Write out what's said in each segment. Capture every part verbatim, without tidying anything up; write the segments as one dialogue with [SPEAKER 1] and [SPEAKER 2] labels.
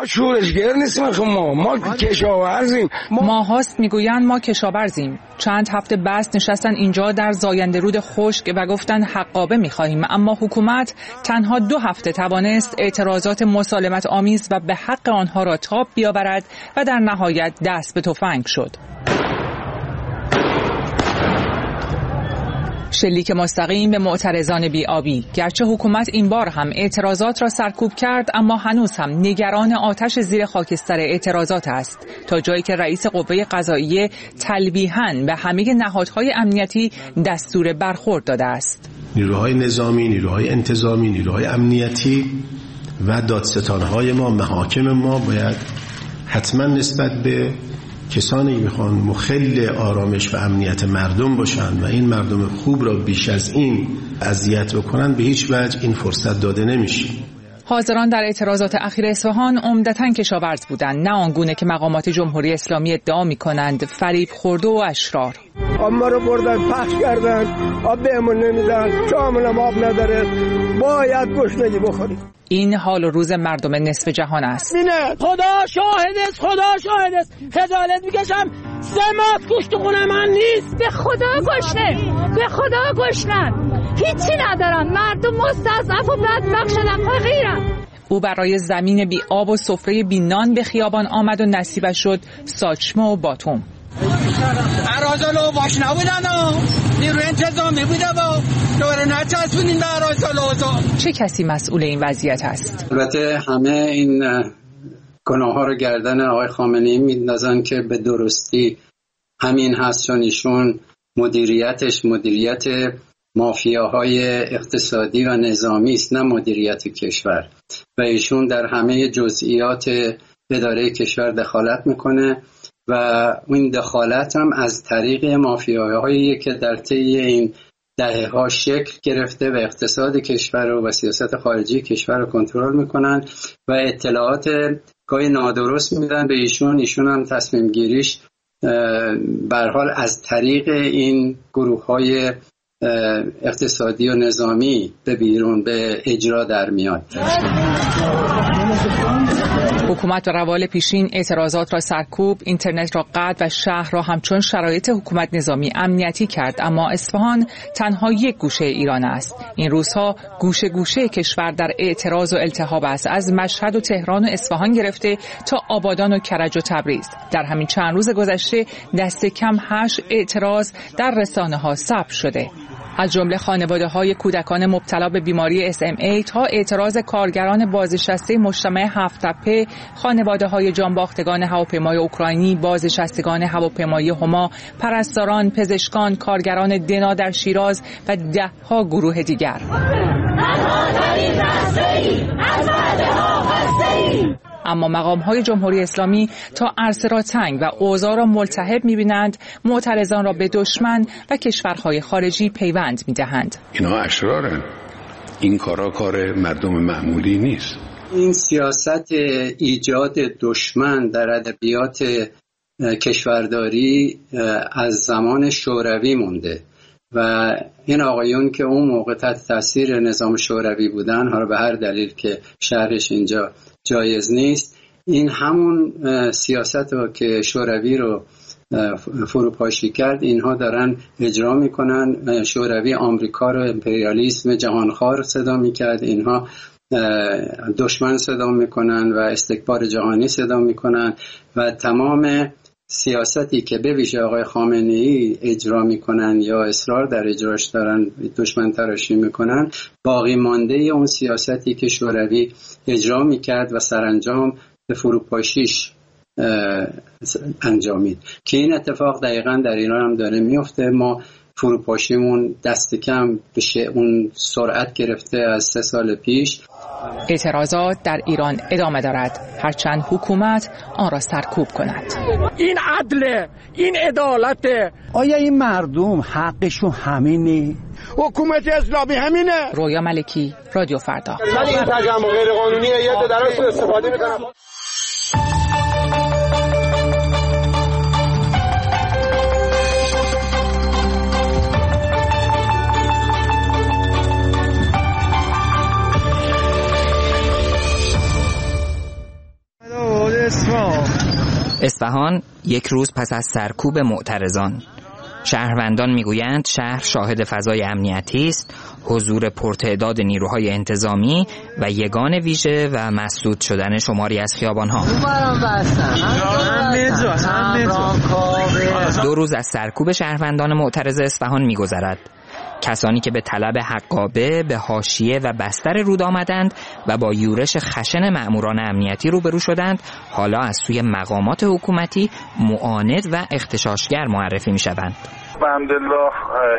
[SPEAKER 1] شورشگر نیستیم، خب ما ما کشاورزیم.
[SPEAKER 2] ما هاست میگویند ما کشاورزیم. چند هفته بس نشستن اینجا در زاینده رود خشک و گفتن حقابه میخواهیم، اما حکومت تنها دو هفته توانست اعتراضات مسالمت آمیز و به حق آنها را تاب بیاورد و در نهایت دست به تفنگ شد. شلیک مستقیم به معترضان بی‌آبی. گرچه حکومت این بار هم اعتراضات را سرکوب کرد، اما هنوز هم نگران آتش زیر خاکستر اعتراضات است، تا جایی که رئیس قوه قضاییه تلویحاً به همه نهادهای امنیتی دستور برخورد داده است.
[SPEAKER 3] نیروهای نظامی، نیروهای انتظامی، نیروهای امنیتی و دادستانهای ما، محاکم ما باید حتما نسبت به کسانی میخوان مخل آرامش و امنیت مردم باشند و این مردم خوب را بیش از این اذیت بکنن، به هیچ وجه این فرصت داده نمیشه.
[SPEAKER 2] حاضران در اعتراضات اخیر اصفهان عمدتاً کشاورز بودند، نه آنگونه که مقامات جمهوری اسلامی ادعا میکنند فریب خورده و اشرار.
[SPEAKER 1] آب ما رو بردن پخش کردن، آب بهمون نمیدن، شامل آب نداره، باید گشنگی بخوریم.
[SPEAKER 2] این حال و روز مردم نصف جهان است.
[SPEAKER 4] خدا شاهد است، خدا شاهد است، خجالت میکشم، سه ماه گوشت خونه من نیست.
[SPEAKER 5] به خدا گشنه، به خدا گشنن، هیچی ندارن، مردم مستضعف و بدبخت شدن، فقیرن.
[SPEAKER 2] او برای زمین بی آب و سفره بی نان به خیابان آمد و نصیبش شد ساچمه و باتوم.
[SPEAKER 4] اراذلو باش نبودن ها، نیروی انتظامی بوده با دوره نچسبونین به اراذلو.
[SPEAKER 2] چه کسی مسئول این وضعیت است؟
[SPEAKER 6] البته همه این گناه ها رو گردن آقای خامنه‌ای میندازن که به درستی همین هست، چون ایشون مدیریتش مدیریت مافیاهای اقتصادی و نظامی است، نه مدیریت کشور، و ایشون در همه جزئیات اداره کشور دخالت میکنه و این دخالت هم از طریق مافیاهایی که در طی این دهه ها شکل گرفته و اقتصاد کشور رو و سیاست خارجی کشور رو کنترل میکنن و اطلاعات گاهی نادرست میدن به ایشون. ایشون هم تصمیم گیریش به هر حال از طریق این گروه های اقتصادی و نظامی به بیرون به اجرا در میاد.
[SPEAKER 2] حکومت و روال پیشین اعتراضات را سرکوب، اینترنت را قطع و شهر را همچون شرایط حکومت نظامی امنیتی کرد، اما اصفهان تنها یک گوشه ایران است. این روزها گوشه گوشه کشور در اعتراض و التهاب است، از مشهد و تهران و اصفهان گرفته تا آبادان و کرج و تبریز. در همین چند روز گذشته دست کم هشت اعتراض در رسانه‌ها ثبت شده، از جمله خانواده‌های کودکان مبتلا به بیماری اس ام ای تا اعتراض کارگران بازنشسته مجتمع هفت تپه، خانواده‌های جانباختگان هواپیمای اوکراینی، بازنشستگان هواپیمای هما، پرستاران، پزشکان، کارگران دنا در شیراز و ده‌ها گروه دیگر. اما مقام‌های جمهوری اسلامی تا عرصه را تنگ و اوضاع را ملتهب می‌بینند، معترضان را به دشمن و کشورهای خارجی پیوند می‌دهند.
[SPEAKER 7] اینها اشرارن، این کارا کار مردم معمولی نیست.
[SPEAKER 6] این سیاست ایجاد دشمن در ادبیات کشورداری از زمان شوروی مونده و این آقایون که اون موقع تحت تاثیر نظام شوروی بودن، حالا به هر دلیل که شرحش اینجا جایز نیست، این همون سیاست رو که شوروی رو فروپاشی کرد اینها دارن اجرا میکنن. شوروی آمریکا رو امپریالیسم جهانخوار صدا میکرد، اینها دشمن صدا میکنن و استکبار جهانی صدا میکنن و تمام سیاستی که به ویژه آقای خامنه‌ای اجرا میکنن یا اصرار در اجراش دارن دشمن تراشی میکنن، باقی مانده اون سیاستی که شوروی اجرا میکرد و سرانجام به فروپاشیش انجامید که این اتفاق دقیقاً در ایران هم داره میفته. ما فروپاشیمون دست کم بشه اون سرعت گرفته از سه سال پیش.
[SPEAKER 2] اعتراضات در ایران ادامه دارد، هرچند حکومت آن را سرکوب کند.
[SPEAKER 4] این عدله، این عدالته.
[SPEAKER 8] آیا این مردم حقشون همینه؟
[SPEAKER 1] حکومت اسلامی همینه.
[SPEAKER 2] رویا ملکی، رادیو فردا.
[SPEAKER 1] من این تجمع غیر قانونی یه دارن سوء استفاده میکنن.
[SPEAKER 9] اصفهان یک روز پس از سرکوب معترضان. شهروندان میگویند شهر شاهد فضای امنیتی است، حضور پرتعداد نیروهای انتظامی و یگان ویژه و مسدود شدن شماری از خیابانها. دو روز از سرکوب شهروندان معترض اصفهان میگذرد. کسانی که به طلب حقابه به حاشیه و بستر رود آمدند و با یورش خشن مأموران امنیتی روبرو شدند، حالا از سوی مقامات حکومتی معاند و اغتشاشگر معرفی می شوند.
[SPEAKER 10] الحمدلله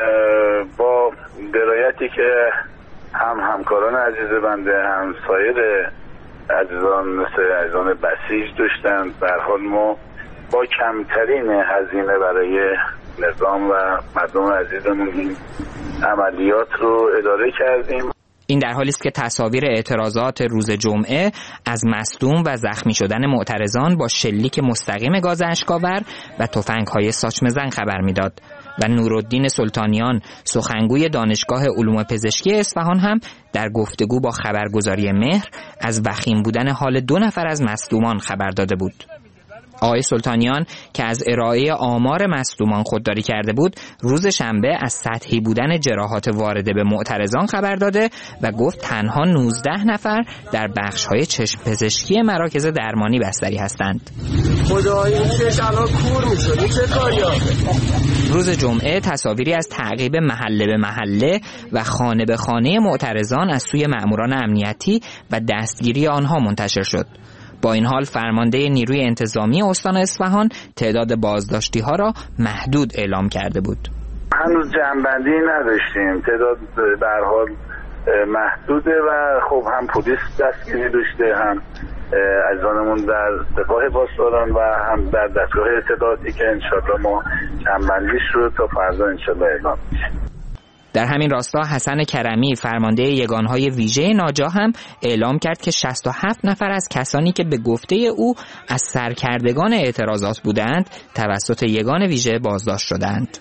[SPEAKER 10] با درایتی که هم همکاران عزیز بنده هم سایر عزیزان مثل عزیزان بسیج داشتند، به هر حال ما با کمترین هزینه برای نظام و مردم عزیزمون این عملیات رو اداره کردیم.
[SPEAKER 9] این در حالی است که تصاویر اعتراضات روز جمعه از مصدوم و زخمی شدن معترضان با شلیک مستقیم گاز اشک‌آور و تفنگ‌های ساچمه‌زن خبر می‌داد و نورالدین سلطانیان سخنگوی دانشگاه علوم پزشکی اصفهان هم در گفتگو با خبرگزاری مهر از وخیم بودن حال دو نفر از مصدومان خبر داده بود. آقای سلطانیان که از ارائه آمار مصدومان خودداری کرده بود، روز شنبه از سطحی بودن جراحات وارده به معترضان خبر داده و گفت تنها نوزده نفر در بخش‌های چشم پزشکی مراکز درمانی بستری هستند.
[SPEAKER 1] خدای این چش الان کور می‌شد، چه کاری آخه؟
[SPEAKER 9] روز جمعه تصاویری از تعقیب محله به محله و خانه به خانه معترضان از سوی مأموران امنیتی و دستگیری آنها منتشر شد. با این حال فرمانده نیروی انتظامی استان اصفهان تعداد بازداشتی ها را محدود اعلام کرده بود.
[SPEAKER 10] هنوز جمع‌بندی نداشتیم، تعداد به هر حال محدوده و خب هم پلیس دستگیری داشته، هم عزیزانمون در سپاه پاسداران و هم در دستگاه اطلاعاتی که انشالله ما جمع‌بندیش رو تا فردا انشالله اعلام میشه.
[SPEAKER 9] در همین راستا حسن کرمی فرمانده یگانهای ویژه ناجا هم اعلام کرد که شصت و هفت نفر از کسانی که به گفته او از سرکردگان اعتراضات بودند توسط یگان ویژه بازداشت شدند.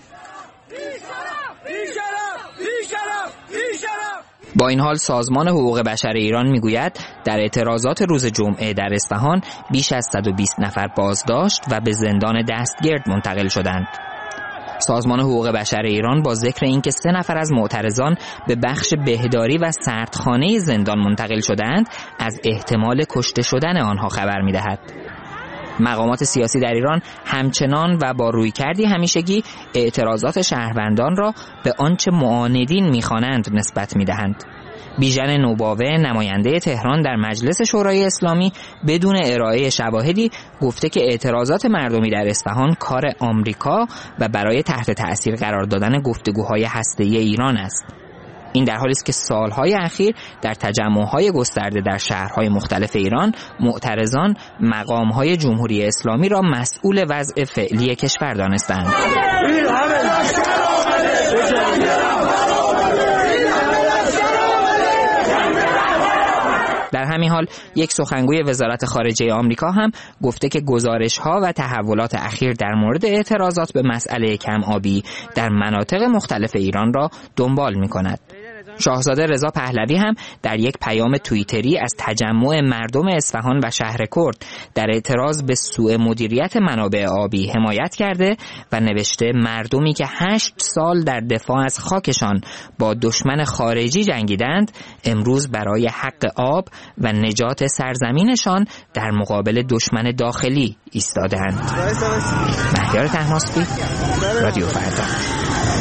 [SPEAKER 9] با این حال سازمان حقوق بشر ایران میگوید در اعتراضات روز جمعه در اصفهان بیش از صد و بیست نفر بازداشت و به زندان دستگرد منتقل شدند. سازمان حقوق بشر ایران با ذکر اینکه سه نفر از معترضان به بخش بهداری و سردخانه زندان منتقل شدند، از احتمال کشته شدن آنها خبر می‌دهد. مقامات سیاسی در ایران همچنان و با رویکردی همیشگی اعتراضات شهروندان را به آنچه معاندین می‌خوانند نسبت می‌دهند. بیژن نوباوه نماینده تهران در مجلس شورای اسلامی بدون ارائه شواهدی گفته که اعتراضات مردمی در اصفهان کار آمریکا و برای تحت تأثیر قرار دادن گفتگوهای هسته‌ای ایران است. این در حالی است که سالهای اخیر در تجمعهای گسترده در شهرهای مختلف ایران معترضان مقامهای جمهوری اسلامی را مسئول وضع فعلی کشور دانستند. در همین حال یک سخنگوی وزارت خارجه آمریکا هم گفته که گزارش‌ها و تحولات اخیر در مورد اعتراضات به مسئله کم آبی در مناطق مختلف ایران را دنبال می‌کند. شاهزاده رضا پهلوی هم در یک پیام توییتری از تجمع مردم اصفهان و شهر کرد در اعتراض به سوء مدیریت منابع آبی حمایت کرده و نوشته مردمی که هشت سال در دفاع از خاکشان با دشمن خارجی جنگیدند، امروز برای حق آب و نجات سرزمینشان در مقابل دشمن داخلی ایستادند. مهیار طهماسبی، رادیو فردا.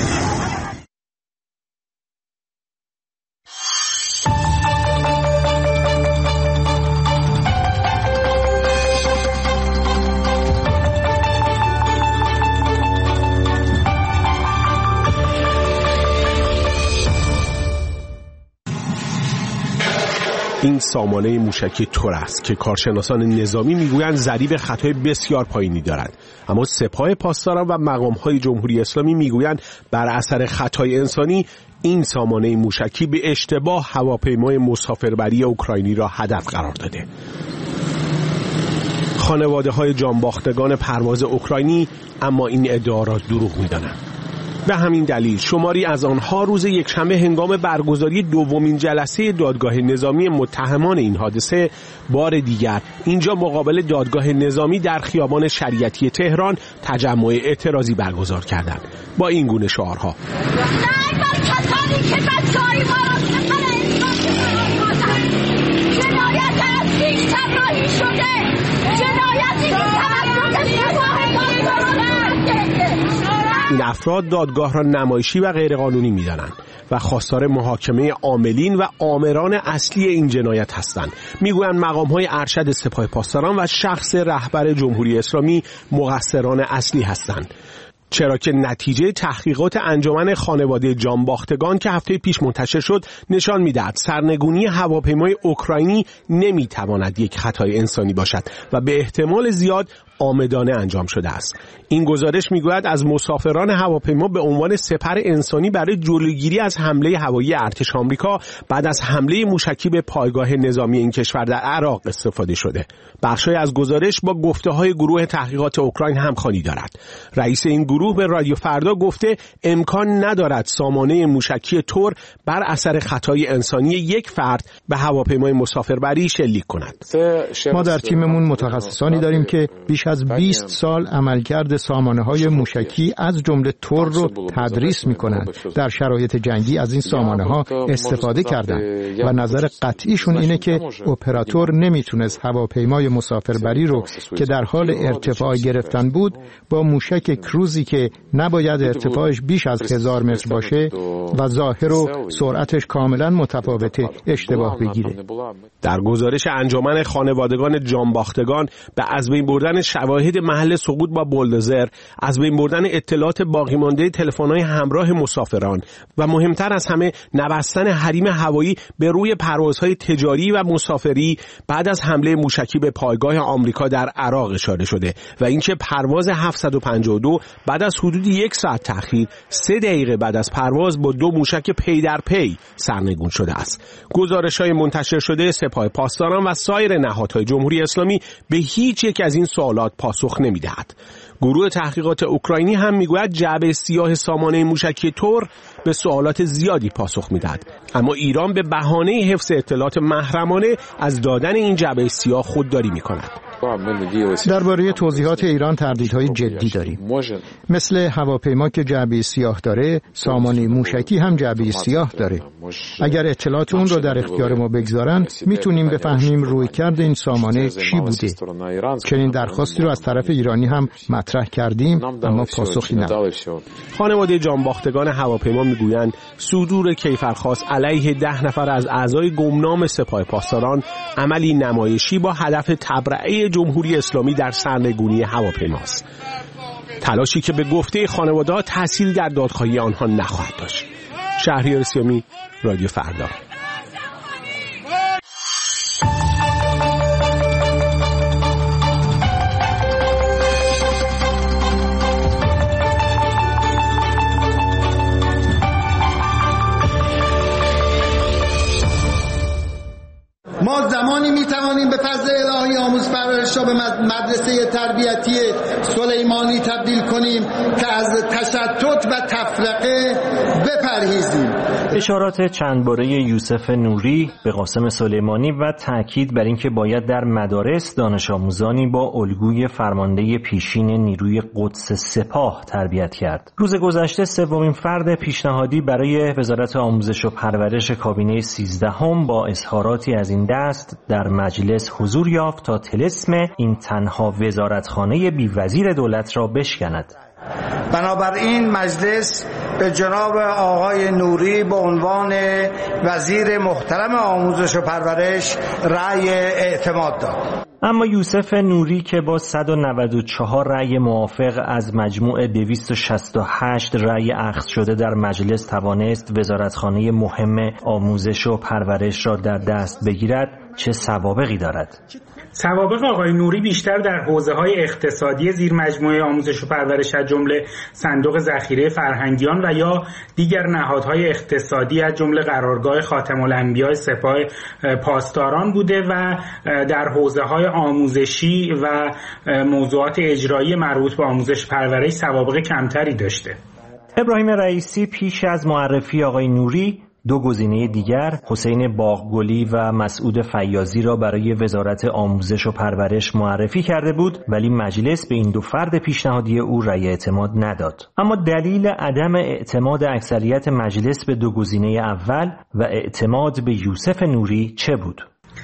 [SPEAKER 11] این سامانه موشکی تور است که کارشناسان نظامی میگویند ضریب خطای بسیار پایینی دارد، اما سپاه پاسداران و مقام‌های جمهوری اسلامی میگویند بر اثر خطای انسانی این سامانه موشکی به اشتباه هواپیمای مسافربری اوکراینی را هدف قرار داده. خانواده‌های جانباختگان پرواز اوکراینی اما این ادعا را دروغ می‌دانند. به همین دلیل شماری از آنها روز یکشنبه هنگام برگزاری دومین جلسه دادگاه نظامی متهمان این حادثه بار دیگر اینجا مقابل دادگاه نظامی در خیابان شریعتی تهران تجمع اعتراضی برگزار کردند با این گونه شعارها: این افراد دادگاه را نمایشی و غیرقانونی می‌دانند و خواستار محاکمه عاملین و آمران اصلی این جنایت هستند. میگویند مقام‌های ارشد سپاه پاسداران و شخص رهبر جمهوری اسلامی مقصران اصلی هستند، چرا که نتیجه تحقیقات انجمن خانواده جانباختگان که هفته پیش منتشر شد نشان می‌دهد سرنگونی هواپیمای اوکراینی نمی‌تواند یک خطای انسانی باشد و به احتمال زیاد عامدانه انجام شده است. این گزارش میگوید از مسافران هواپیما به عنوان سپر انسانی برای جلوگیری از حمله هوایی ارتش آمریکا بعد از حمله موشکی به پایگاه نظامی این کشور در عراق استفاده شده. بخشی از گزارش با گفته‌های گروه تحقیقات اوکراین همخوانی دارد. رئیس این گروه به رادیو فردا گفته امکان ندارد سامانه موشکی تور بر اثر خطای انسانی یک فرد به هواپیمای مسافربری شلیک کند.
[SPEAKER 12] ما در تیممون متخصصانی داریم که بیش از بیست سال عملکرد سامانه‌های موشکی از جمله تور رو تدریس می‌کنند. در شرایط جنگی از این سامانه‌ها استفاده کردند و نظر قطعیشون اینه که اپراتور نمیتونست هواپیمای مسافربری رو که در حال ارتفاع گرفتن بود با موشک کروزی که نباید ارتفاعش بیش از هزار متر باشه و ظاهر و سرعتش کاملا متفاوته اشتباه بگیره.
[SPEAKER 11] در گزارش انجمن خانوادگان جانباختگان به از بین بردن شواهد محل سقوط با بولدوزر، از بین بردن اطلاعات باقی مانده تلفن‌های همراه مسافران و مهمتر از همه نبستن حریم هوایی به روی پروازهای تجاری و مسافری بعد از حمله موشکی به پایگاه آمریکا در عراق اشاره شده و اینکه پرواز هفتصد و پنجاه و دو بعد از حدود یک ساعت تأخیر سه دقیقه بعد از پرواز با دو موشک پی در پی سرنگون شده است. گزارش‌های منتشر شده سپاه پاسداران و سایر نهادهای جمهوری اسلامی به هیچ یک از این سوالات پاسخ نمی‌دهد. گروه تحقیقات اوکراینی هم میگوید جعبه سیاه سامانه موشکی تور به سوالات زیادی پاسخ میدهد، اما ایران به بهانه حفظ اطلاعات محرمانه از دادن این جعبه سیاه خودداری میکند.
[SPEAKER 12] درباره توضیحات ایران تردیدهای جدی داریم. مثل هواپیما که جعبه سیاه داره، سامانه موشکی هم جعبه سیاه داره. اگر اطلاعات اون رو در اختیار ما بگذارن، میتونیم بفهمیم رویکرد این سامانه چی بوده. چنین درخواستی رو از طرف ایرانی هم مطرح کردیم، اما پاسخی نداد.
[SPEAKER 11] خانواده جانباختگان هواپیما میگویند صدور کیفرخواست علیه ده نفر از اعضای گمنام سپاه پاسداران عملی نمایشی با هدف تبرئه جمهوری اسلامی در سرنگونی هواپیماست. تلاشی که به گفته خانواده‌ها تأثیری در دادخواهی آنها نخواهد داشت. شهریار سیامی، رادیو فردا.
[SPEAKER 13] ما زمانی میتوانیم به فضل الهی آموز پرورش را به مدرسه تربیتی سلیمانی تبدیل کنیم که از تشتت و تفرقه بپرهیزیم.
[SPEAKER 14] اشارات چند باره یوسف نوری به قاسم سلیمانی و تاکید بر اینکه باید در مدارس دانش آموزانی با الگوی فرمانده پیشین نیروی قدس سپاه تربیت کرد. روز گذشته سومین فرد پیشنهادی برای وزارت آموزش و پرورش کابینه سیزدهم با اظهاراتی از این دست در مجلس حضور یافت تا طلسم این تنها وزارتخانه بی وزیر دولت را بشکند.
[SPEAKER 13] بنابراین مجلس به جناب آقای نوری به عنوان وزیر محترم آموزش و پرورش رأی اعتماد داد.
[SPEAKER 14] اما یوسف نوری که با صد و نود و چهار رأی موافق از مجموع دویست و شصت و هشت رأی اخذ شده در مجلس توانست وزارتخانه مهم آموزش و پرورش را در دست بگیرد، چه سوابقی دارد؟
[SPEAKER 15] سوابق آقای نوری بیشتر در حوزه‌های اقتصادی زیر مجموعه آموزش و پرورش از جمله صندوق ذخیره فرهنگیان و یا دیگر نهادهای اقتصادی از جمله قرارگاه خاتم الانبیاء سپاه پاسداران بوده و در حوزه‌های آموزشی و موضوعات اجرایی مربوط به آموزش پرورش سوابق کمتری داشته.
[SPEAKER 14] ابراهیم رئیسی پیش از معرفی آقای نوری دو گزینه دیگر، حسین باغگلی و مسعود فیاضی را برای وزارت آموزش و پرورش معرفی کرده بود، ولی مجلس به این دو فرد پیشنهادی او رأی اعتماد نداد. اما دلیل عدم اعتماد اکثریت مجلس به دو گزینه اول و اعتماد به یوسف نوری چه بود؟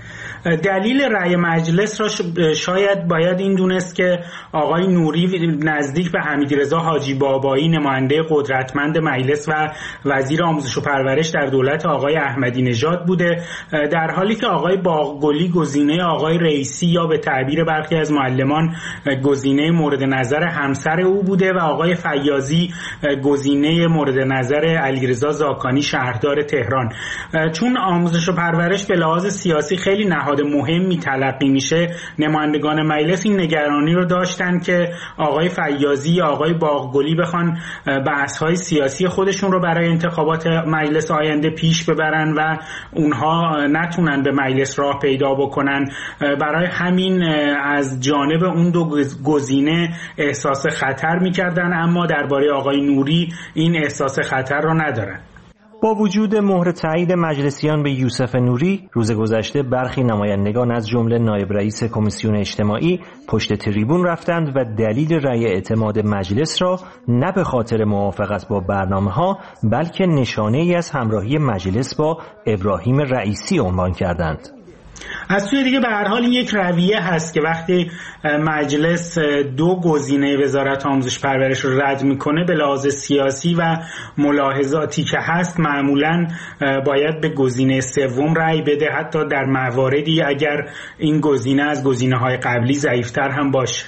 [SPEAKER 15] دلیل رأی مجلس را شاید باید این دونست که آقای نوری نزدیک به حمیدرضا حاجی بابایی نماینده قدرتمند مجلس و وزیر آموزش و پرورش در دولت آقای احمدی نژاد بوده، در حالی که آقای باغگلی گزینه آقای رئیسی یا به تعبیر برخی از معلمان گزینه مورد نظر همسر او بوده و آقای فیاضی گزینه مورد نظر علیرضا زاکانی شهردار تهران. چون آموزش و پرورش به لحاظ سیاسی خیلی نهاد مهمی تلقی میشه، نمایندگان مجلس این نگرانی رو داشتن که آقای فیاضی یا آقای باغگلی بخوان بحث‌های سیاسی خودشون رو برای انتخابات مجلس آینده پیش ببرن و اونها نتونن به مجلس راه پیدا بکنن. برای همین از جانب اون دو گزینه احساس خطر میکردن، اما درباره آقای نوری این احساس خطر رو ندارن.
[SPEAKER 14] با وجود مهر تایید مجلسیان به یوسف نوری، روز گذشته برخی نمایندگان از جمله نایب رئیس کمیسیون اجتماعی پشت تریبون رفتند و دلیل رأی اعتماد مجلس را نه به خاطر موافقت با برنامه‌ها بلکه نشانه‌ای از همراهی مجلس با ابراهیم رئیسی عنوان کردند.
[SPEAKER 15] از سوی دیگه به هر حال این یک رویه هست که وقتی مجلس دو گزینه وزارت آموزش پرورش رو رد میکنه به لحاظ سیاسی و ملاحظاتی که هست معمولاً باید به گزینه سوم رأی بده، حتی در مواردی اگر این گزینه از گزینه‌های قبلی ضعیف‌تر هم باشه.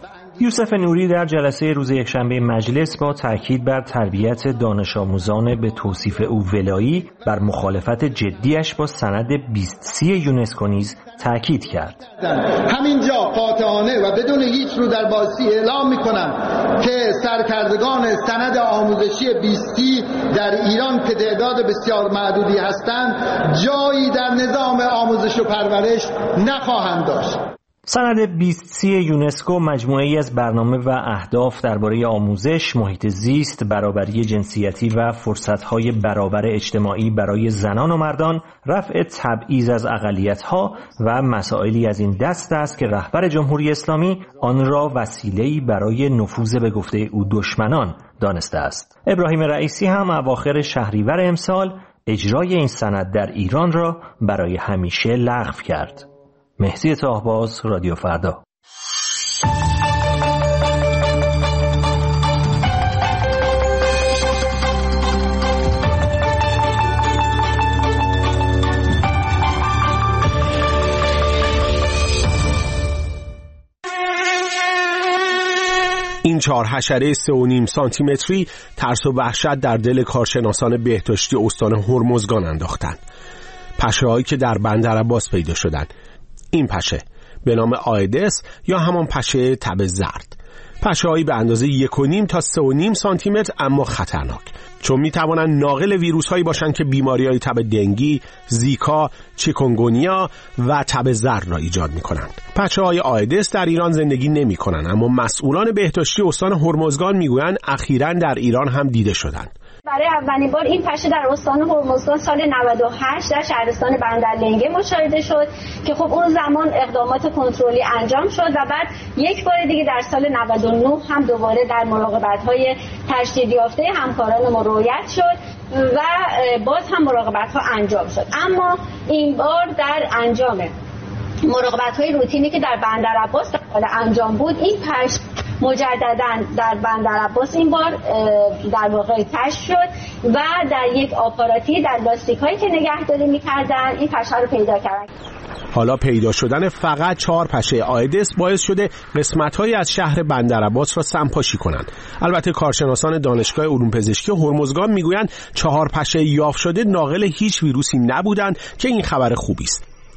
[SPEAKER 14] یوسف نوری در جلسه روز یکشنبه مجلس با تاکید بر تربیت دانش آموزان به توصیف او ولایی بر مخالفت جدیش با سند بیست سی یونسکو نیز تاکید کرد.
[SPEAKER 13] همینجا قاطعانه و بدون هیچ رو در بازی اعلام میکنم که سرکردگان سند آموزشی بیست سی در ایران که تعداد بسیار معدودی هستند جایی در نظام آموزش و پرورش نخواهند داشت.
[SPEAKER 14] سند بیست سی یونسکو مجموعه‌ای از برنامه و اهداف درباره آموزش، محیط زیست، برابری جنسیتی و فرصت‌های برابر اجتماعی برای زنان و مردان، رفع تبعیض از اقلیت‌ها و مسائلی از این دست است که رهبر جمهوری اسلامی آن را وسیله‌ای برای نفوذ به گفته او دشمنان دانسته است. ابراهیم رئیسی هم اواخر شهریور امسال اجرای این سند در ایران را برای همیشه لغو کرد. مهدی طاهباز، رادیو فردا.
[SPEAKER 11] این چهار حشره سه و نیم سانتی متری ترس و وحشت در دل کارشناسان بهداشتی استان هرمزگان انداختند. پشه‌هایی که در بندرعباس پیدا شدند. این پشه به نام آیدس یا همان پشه تب زرد، پشه‌هایی به اندازه یک و نیم تا سه و نیم سانتی متر اما خطرناک، چون میتوانند ناقل ویروس هایی باشند که بیماری‌های تب دنگی، زیکا، چیکونگونیا و تب زرد را ایجاد می‌کنند. پشه‌های آیدس در ایران زندگی نمی‌کنند، اما مسئولان بهداشتی استان هرمزگان میگویند اخیراً در ایران هم دیده شدند.
[SPEAKER 16] برای اولین بار این پشه در استان هرمزگان سال نود و هشت در شهرستان بندرلنگه مشاهده شد که خب اون زمان اقدامات کنترلی انجام شد و بعد یک بار دیگه در سال نود و نه هم دوباره در مراقبت‌های تشدید یافته همکاران ما رویت شد و باز هم مراقبت‌ها انجام شد. اما این بار در انجام مراقبت‌های روتینی که در بندرعباس در انجام بود، این پشه مجدداً در بندرعباس این بار در واقع کشف شد و در یک آپاراتی در لاستیک‌هایی که نگهداری می‌کردن این پشه رو پیدا کردن.
[SPEAKER 11] حالا پیدا شدن فقط چهار پشه آیدس باعث شده قسمت‌هایی از شهر بندرعباس را سمپاشی کنند. البته کارشناسان دانشگاه علوم پزشکی هرمزگان میگویند چهار پشه یافت شده ناقل هیچ ویروسی نبودند که این خبر خوبی است.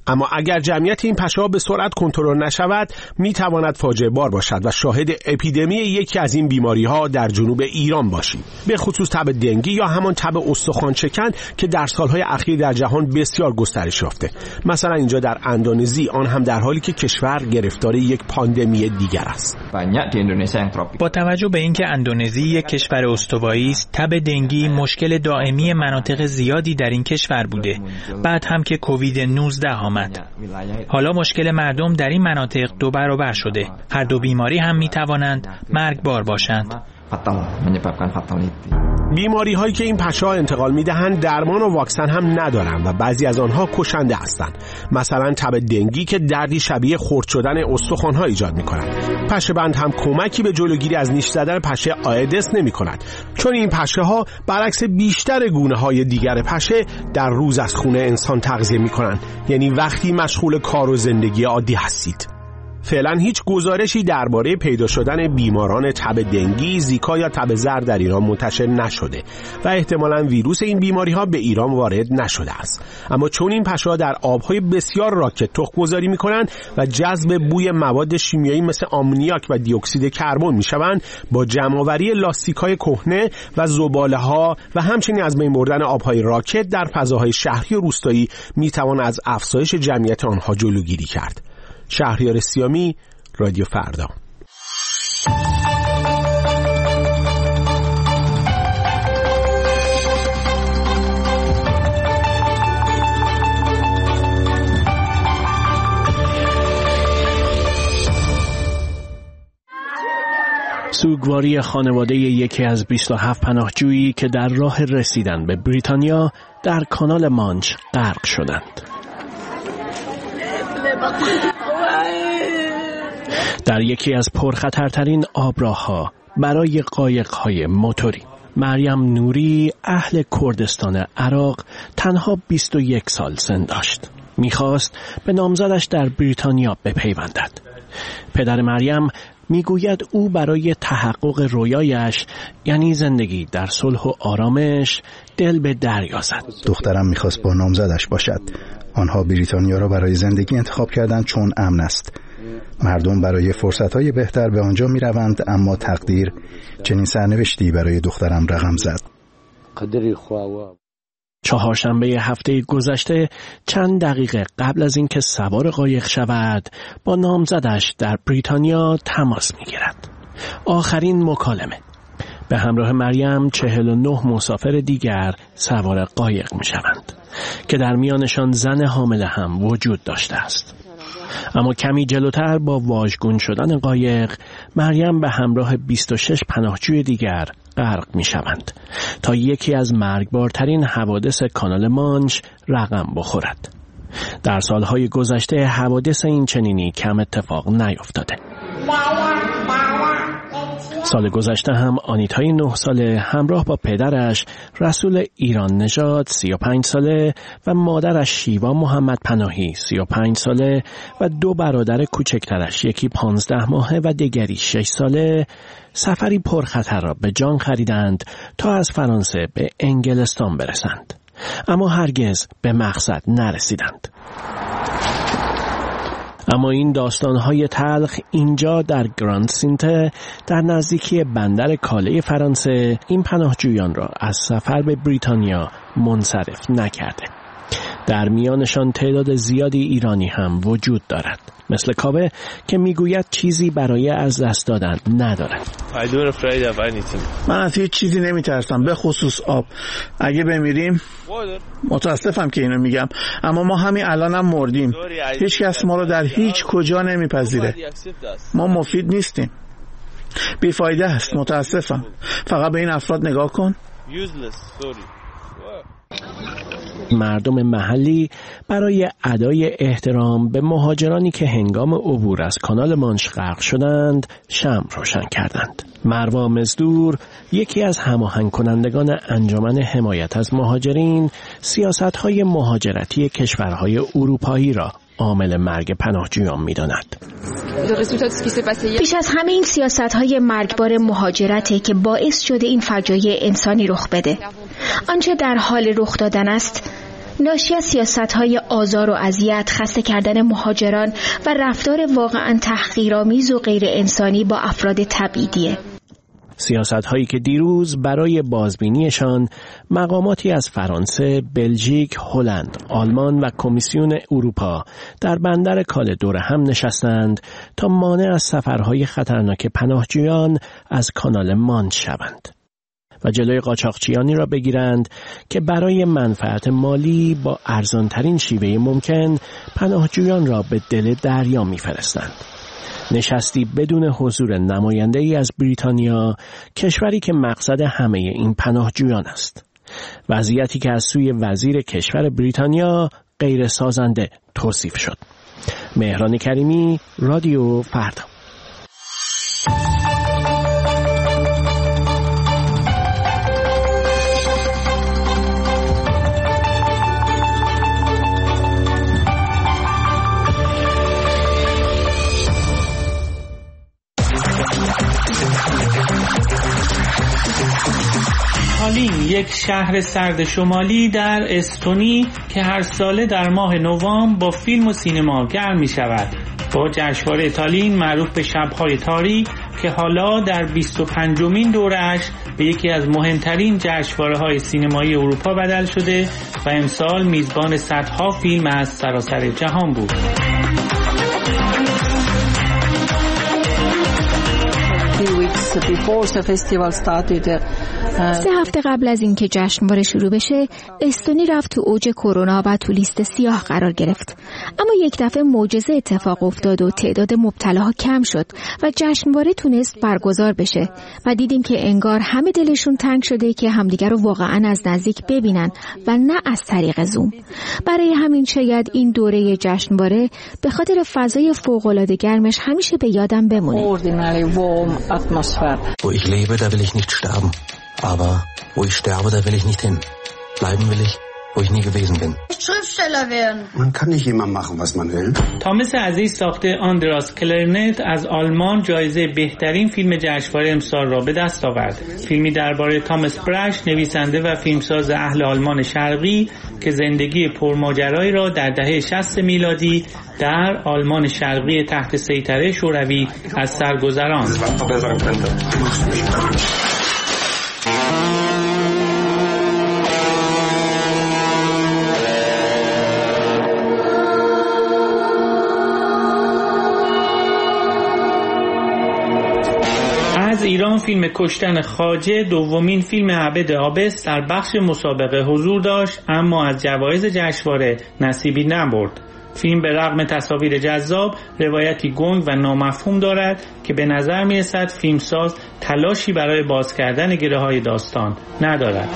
[SPEAKER 11] اما اگر جمعیت این پشه‌ها به سرعت کنترل نشود میتواند فاجعه بار باشد و شاهد اپیدمی یکی از این بیماری‌ها در جنوب ایران باشیم، به خصوص تب دنگی یا همان تب استخوان چکن که در سالهای اخیر در جهان بسیار گسترش یافته. مثلا اینجا در اندونزی، آن هم در حالی که کشور گرفتار یک پاندمی دیگر است.
[SPEAKER 17] با توجه به اینکه اندونزی یک کشور استوایی است، تب دنگی مشکل دائمی مناطق زیادی در این کشور بوده. بعد هم که کووید نوزده آمد. حالا مشکل مردم در این مناطق دو برابر شده. هر دو بیماری هم می توانند مرگبار باشند.
[SPEAKER 11] بیماری هایی که این پشه‌ها انتقال میدهند درمان و واکسن هم ندارند و بعضی از آنها کشنده هستند. مثلا تب دنگی که دردی شبیه خرد شدن استخوان‌ها ایجاد می‌کند. پشه‌بند هم کمکی به جلوگیری از نیش زدن پشه آیدس نمی‌کند، چون این پشه‌ها برعکس بیشتر گونه‌های دیگر پشه در روز از خون انسان تغذیه می‌کنند، یعنی وقتی مشغول کار و زندگی عادی هستید. فعلا هیچ گزارشی درباره پیدا شدن بیماران تب دنگی، زیکا یا تب زرد در ایران منتشر نشده و احتمالاً ویروس این بیماری‌ها به ایران وارد نشده است. اما چون این پشه‌ها در آب‌های بسیار راکد تخم‌گذاری می‌کنند و جذب بوی مواد شیمیایی مثل آمونیاک و دی اکسید کربن می‌شوند، با جمع‌آوری لاستیک‌های کهنه و زباله‌ها و همچنین از بین بردن آب‌های راکد در فضاهای شهری و روستایی می‌توان از افزایش جمعیت آنها جلوگیری کرد. شهریار سیامی، رادیو فردا.
[SPEAKER 18] سوگواری خانواده یکی از بیست و هفت پناهجویی که در راه رسیدن به بریتانیا در کانال مانچ غرق شدند. در یکی از پرخطرترین آبراه‌ها برای قایق‌های موتوری، مریم نوری اهل کردستان عراق تنها بیست و یک سال سن داشت. می‌خواست به نامزدش در بریتانیا بپیوندد. پدر مریم میگوید او برای تحقق رویایش، یعنی زندگی در صلح و آرامش، دل به دریا زد.
[SPEAKER 19] دخترم می‌خواست با نامزدش باشد. آنها بریتانیا را برای زندگی انتخاب کردند چون امن است. مردم برای فرصت‌های بهتر به آنجا می‌روند، اما تقدیر چنین سرنوشتی برای دخترم رقم زد.
[SPEAKER 18] چهارشنبه هفته گذشته، چند دقیقه قبل از اینکه سوار قایق شود، با نامزدش در بریتانیا تماس می‌گیرد. آخرین مکالمه. به همراه مریم چهل و نه مسافر دیگر سوار قایق می‌شوند که در میانشان زن حامله هم وجود داشته است. اما کمی جلوتر با واژگون شدن قایق، مریم به همراه بیست و شش پناهجوی دیگر غرق می شوند تا یکی از مرگبارترین حوادث کانال مانچ رقم بخورد. در سالهای گذشته حوادث این چنینی کم اتفاق نیفتاده. سال گذشته هم آنیتای نه ساله همراه با پدرش رسول ایران نژاد سی و پنج ساله و مادرش شیوا محمد پناهی سی و پنج ساله و دو برادر کوچکترش، یکی پانزده ماهه و دیگری شش ساله، سفری پرخطر را به جان خریدند تا از فرانسه به انگلستان برسند، اما هرگز به مقصد نرسیدند. اما این داستان‌های تلخ اینجا در گراند سینته در نزدیکی بندر کاله فرانسه این پناهجویان را از سفر به بریتانیا منصرف نکرده. در میانشان تعداد زیادی ایرانی هم وجود دارد، مثل کاوه که میگوید چیزی برای از دست دادن ندارد.
[SPEAKER 20] من از هیچ چیزی نمیترسم، به خصوص آب. اگه بمیریم متاسفم که اینو میگم، اما ما همین الان هم مردیم. هیچ کس ما رو در هیچ کجا نمیپذیره. ما مفید نیستیم، بیفایده است. متاسفم. فقط به این افراد نگاه کن.
[SPEAKER 18] مردم محلی برای ادای احترام به مهاجرانی که هنگام عبور از کانال مانچ غرق شدند شمع روشن کردند. مروا مزدور، یکی از هماهنگ کنندگان انجمن حمایت از مهاجرین، سیاست‌های مهاجرتی کشورهای اروپایی را عامل مرگ پناهجویان می‌داند.
[SPEAKER 21] بیش از همه این سیاست‌های مرگبار مهاجرتی که باعث شده این فجایع انسانی رخ بده. آنچه در حال رخ دادن است ناشی از سیاست‌های آزار و اذیت، خسته کردن مهاجران و رفتار واقعاً تحقیرآمیز و غیر انسانی با افراد تبعیدیه.
[SPEAKER 18] سیاست هایی که دیروز برای بازبینیشان مقاماتی از فرانسه، بلژیک، هلند، آلمان و کمیسیون اروپا در بندر کاله دور هم نشستند تا مانع از سفرهای خطرناک پناهجویان از کانال مانچ شوند و جلوی قاچاقچیانی را بگیرند که برای منفعت مالی با ارزانترین شیوه ممکن پناهجویان را به دل دریا می‌فرستند. نشستی بدون حضور نماینده‌ای از بریتانیا، کشوری که مقصد همه این پناهجویان است. وضعیتی که از سوی وزیر کشور بریتانیا غیر سازنده توصیف شد. مهران کریمی، رادیو فردا.
[SPEAKER 17] تالین، یک شهر سرد شمالی در استونی که هر ساله در ماه نوامبر با فیلم و سینما گرم می شود. با جشنواره تالین معروف به شب‌های تاریک که حالا در بیست و پنجمین دوره‌اش به یکی از مهمترین جشنواره‌های سینمایی اروپا بدل شده و امسال میزبان صدها فیلم از سراسر جهان بود.
[SPEAKER 21] سه هفته قبل از اینکه جشنواره شروع بشه، استونی رفت تو اوج کرونا و تو لیست سیاه قرار گرفت. اما یک دفعه معجزه اتفاق افتاد و تعداد مبتلاها کم شد و جشنواره تونست برگزار بشه و دیدیم که انگار همه دلشون تنگ شده که همدیگر رو واقعا از نزدیک ببینن و نه از طریق زوم. برای همین شاید این دوره جشنواره به خاطر فضای فوق‌العاده گرمش همیشه به یادم بمونه.
[SPEAKER 3] Wo ich lebe, da will ich nicht sterben. Aber wo ich sterbe, da will ich nicht hin. Bleiben will ich, wo ich nie gewesen bin.
[SPEAKER 22] Schriftsteller werden.
[SPEAKER 3] Man kann nicht immer machen, was man will.
[SPEAKER 17] تامس عزیز ساخته آندراس کلرنت از آلمان جایزه بهترین فیلم جشنواره امسال را به دست آورد. فیلمی درباره تامس برش، نویسنده و فیلمساز اهل آلمان شرقی که زندگی پرماجرایی را در دهه شصت میلادی در آلمان شرقی تحت سیطره شوروی از سر گذراند. از ایران فیلم کشتن خواجه، دومین فیلم عبد آبست، در بخش مسابقه حضور داشت اما از جوایز جشنواره نصیبی نبرد. فیلم به رغم تصاویر جذاب روایتی گنگ و نامفهوم دارد که به نظر می رسد فیلمساز تلاشی برای باز کردن گره‌های داستان ندارد.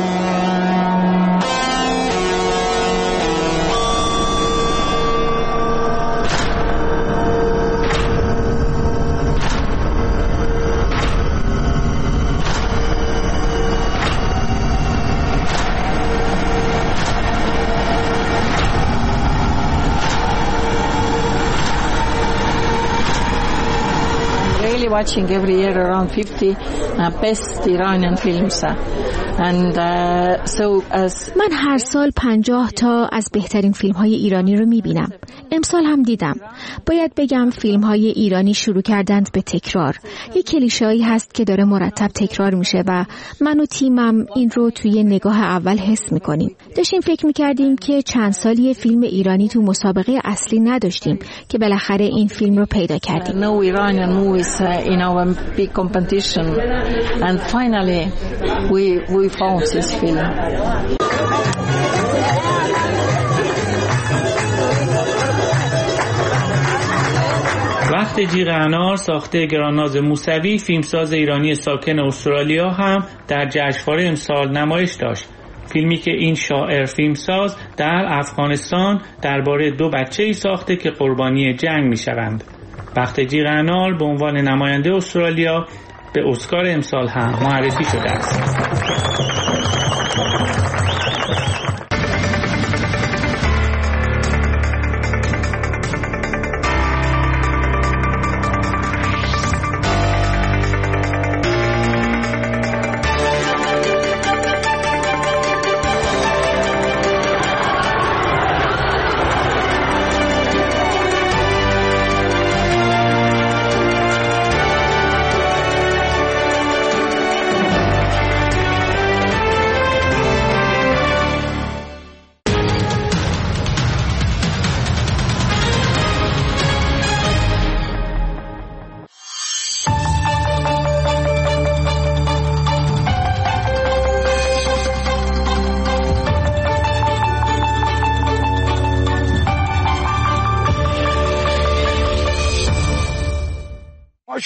[SPEAKER 23] Watching every year around fifty uh, best Iranian films and uh, so as
[SPEAKER 21] من هر سال پنجاه تا از بهترین فیلم های ایرانی رو میبینم. امسال هم دیدم. باید بگم فیلم های ایرانی شروع کردند به تکرار. یک کلیشه‌ای هست که داره مرتب تکرار میشه و من و تیمم این رو توی نگاه اول حس میکنیم. داشتیم فکر میکردیم که چند سالی فیلم ایرانی تو مسابقه اصلی نداشتیم که بالاخره این فیلم رو پیدا کردیم.
[SPEAKER 23] No Iranian movies in our big competition and finally we we found this film.
[SPEAKER 17] وقت جیغ انار ساخته گرانناز موسوی، فیلمساز ایرانی ساکن استرالیا هم در جشنواره امسال نمایش داشت. فیلمی که این شاعر فیلمساز در افغانستان درباره دو بچه‌ای ساخته که قربانی جنگ می‌شوند. وقت جیغ انار به عنوان نماینده استرالیا به اسکار امسال هم معرفی شده است.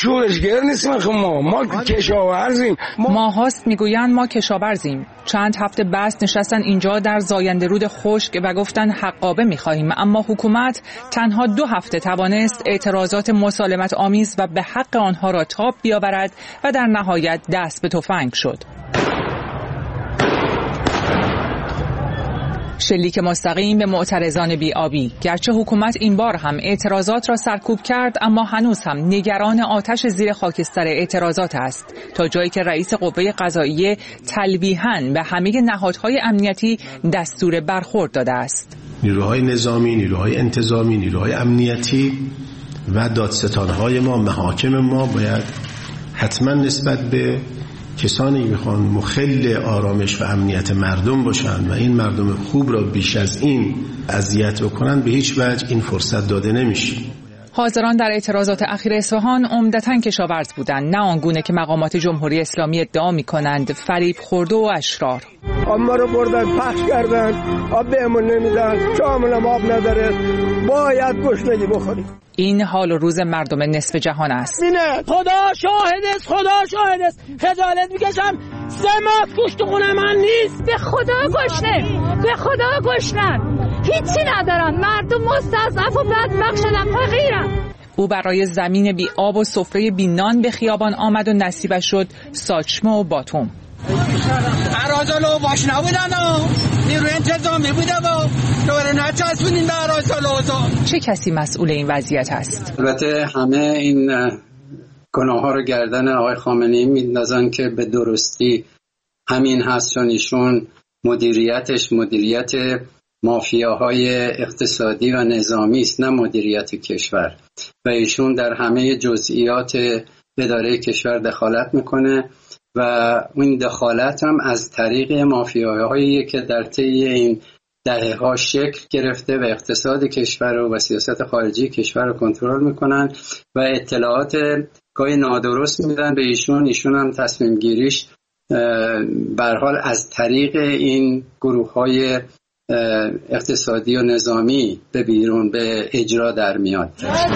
[SPEAKER 1] شورشگر نیستیم خب ما ما کشاورزیم.
[SPEAKER 2] ما هاست میگویند ما کشاورزیم. چند هفته بس نشستن اینجا در زاینده رود خشک و گفتن حقابه میخواهیم، اما حکومت تنها دو هفته توانست اعتراضات مسالمت آمیز و به حق آنها را تاب بیاورد و در نهایت دست به تفنگ شد. شلیک مستقیم به معترضان بی‌آبی. گرچه حکومت این بار هم اعتراضات را سرکوب کرد، اما هنوز هم نگران آتش زیر خاکستر اعتراضات است، تا جایی که رئیس قوه قضاییه تلویحاً به همه نهادهای امنیتی دستور برخورد داده است.
[SPEAKER 11] نیروهای نظامی، نیروهای انتظامی، نیروهای امنیتی و دادستانهای ما، محاکم ما باید حتما نسبت به کسانی میخوان مخل آرامش و امنیت مردم باشن و این مردم خوب را بیش از این اذیت بکنن به هیچ وجه این فرصت داده نمیشه.
[SPEAKER 2] حاضران در اعتراضات اخیر اصفهان عمدتاً کشاورز بودند، نه آنگونه که مقامات جمهوری اسلامی ادعا میکنند فریب خورده و اشرار.
[SPEAKER 1] آب ما رو بردن پخش کردن، آب بهمون نمیدن، شامل آب نداره، باید گشنگی بخوریم.
[SPEAKER 2] این حال و روز مردم نصف جهان است.
[SPEAKER 5] خدا شاهد است، خدا شاهد است، خجالت میکشم، سه ماه گوشت خونه من نیست.
[SPEAKER 21] به خدا گشنه، به خدا گشنن، هیچی ندارن، مردم مستضعف و بدبخت شدن، فقیرن.
[SPEAKER 2] او برای زمین بی آب و سفره بی نان به خیابان آمد و نصیبش شد ساچمه و باتوم.
[SPEAKER 4] اراذل باش نبودن ها، نیروی انتظامی بوده با دوره نچسبونین به اراذل.
[SPEAKER 2] چه کسی مسئول این وضعیت است؟
[SPEAKER 6] البته همه این گناه ها رو گردن آقای خامنه‌ای میندازن که به درستی همین هست، چون ایشون مدیریتش مدیریت مافیاهای اقتصادی و نظامی است، نه مدیریت کشور، و ایشون در همه جزئیات اداره کشور دخالت میکنه و این دخالت هم از طریق مافیاهایی که در طی این دهه ها شکل گرفته و اقتصاد کشور و سیاست خارجی کشور رو کنترل میکنن و اطلاعات گاهی نادرست میدن به ایشون. ایشون هم تصمیم گیریش به هر حال از طریق این گروه های اقتصادی و نظامی به بیرون به اجرا در میاد.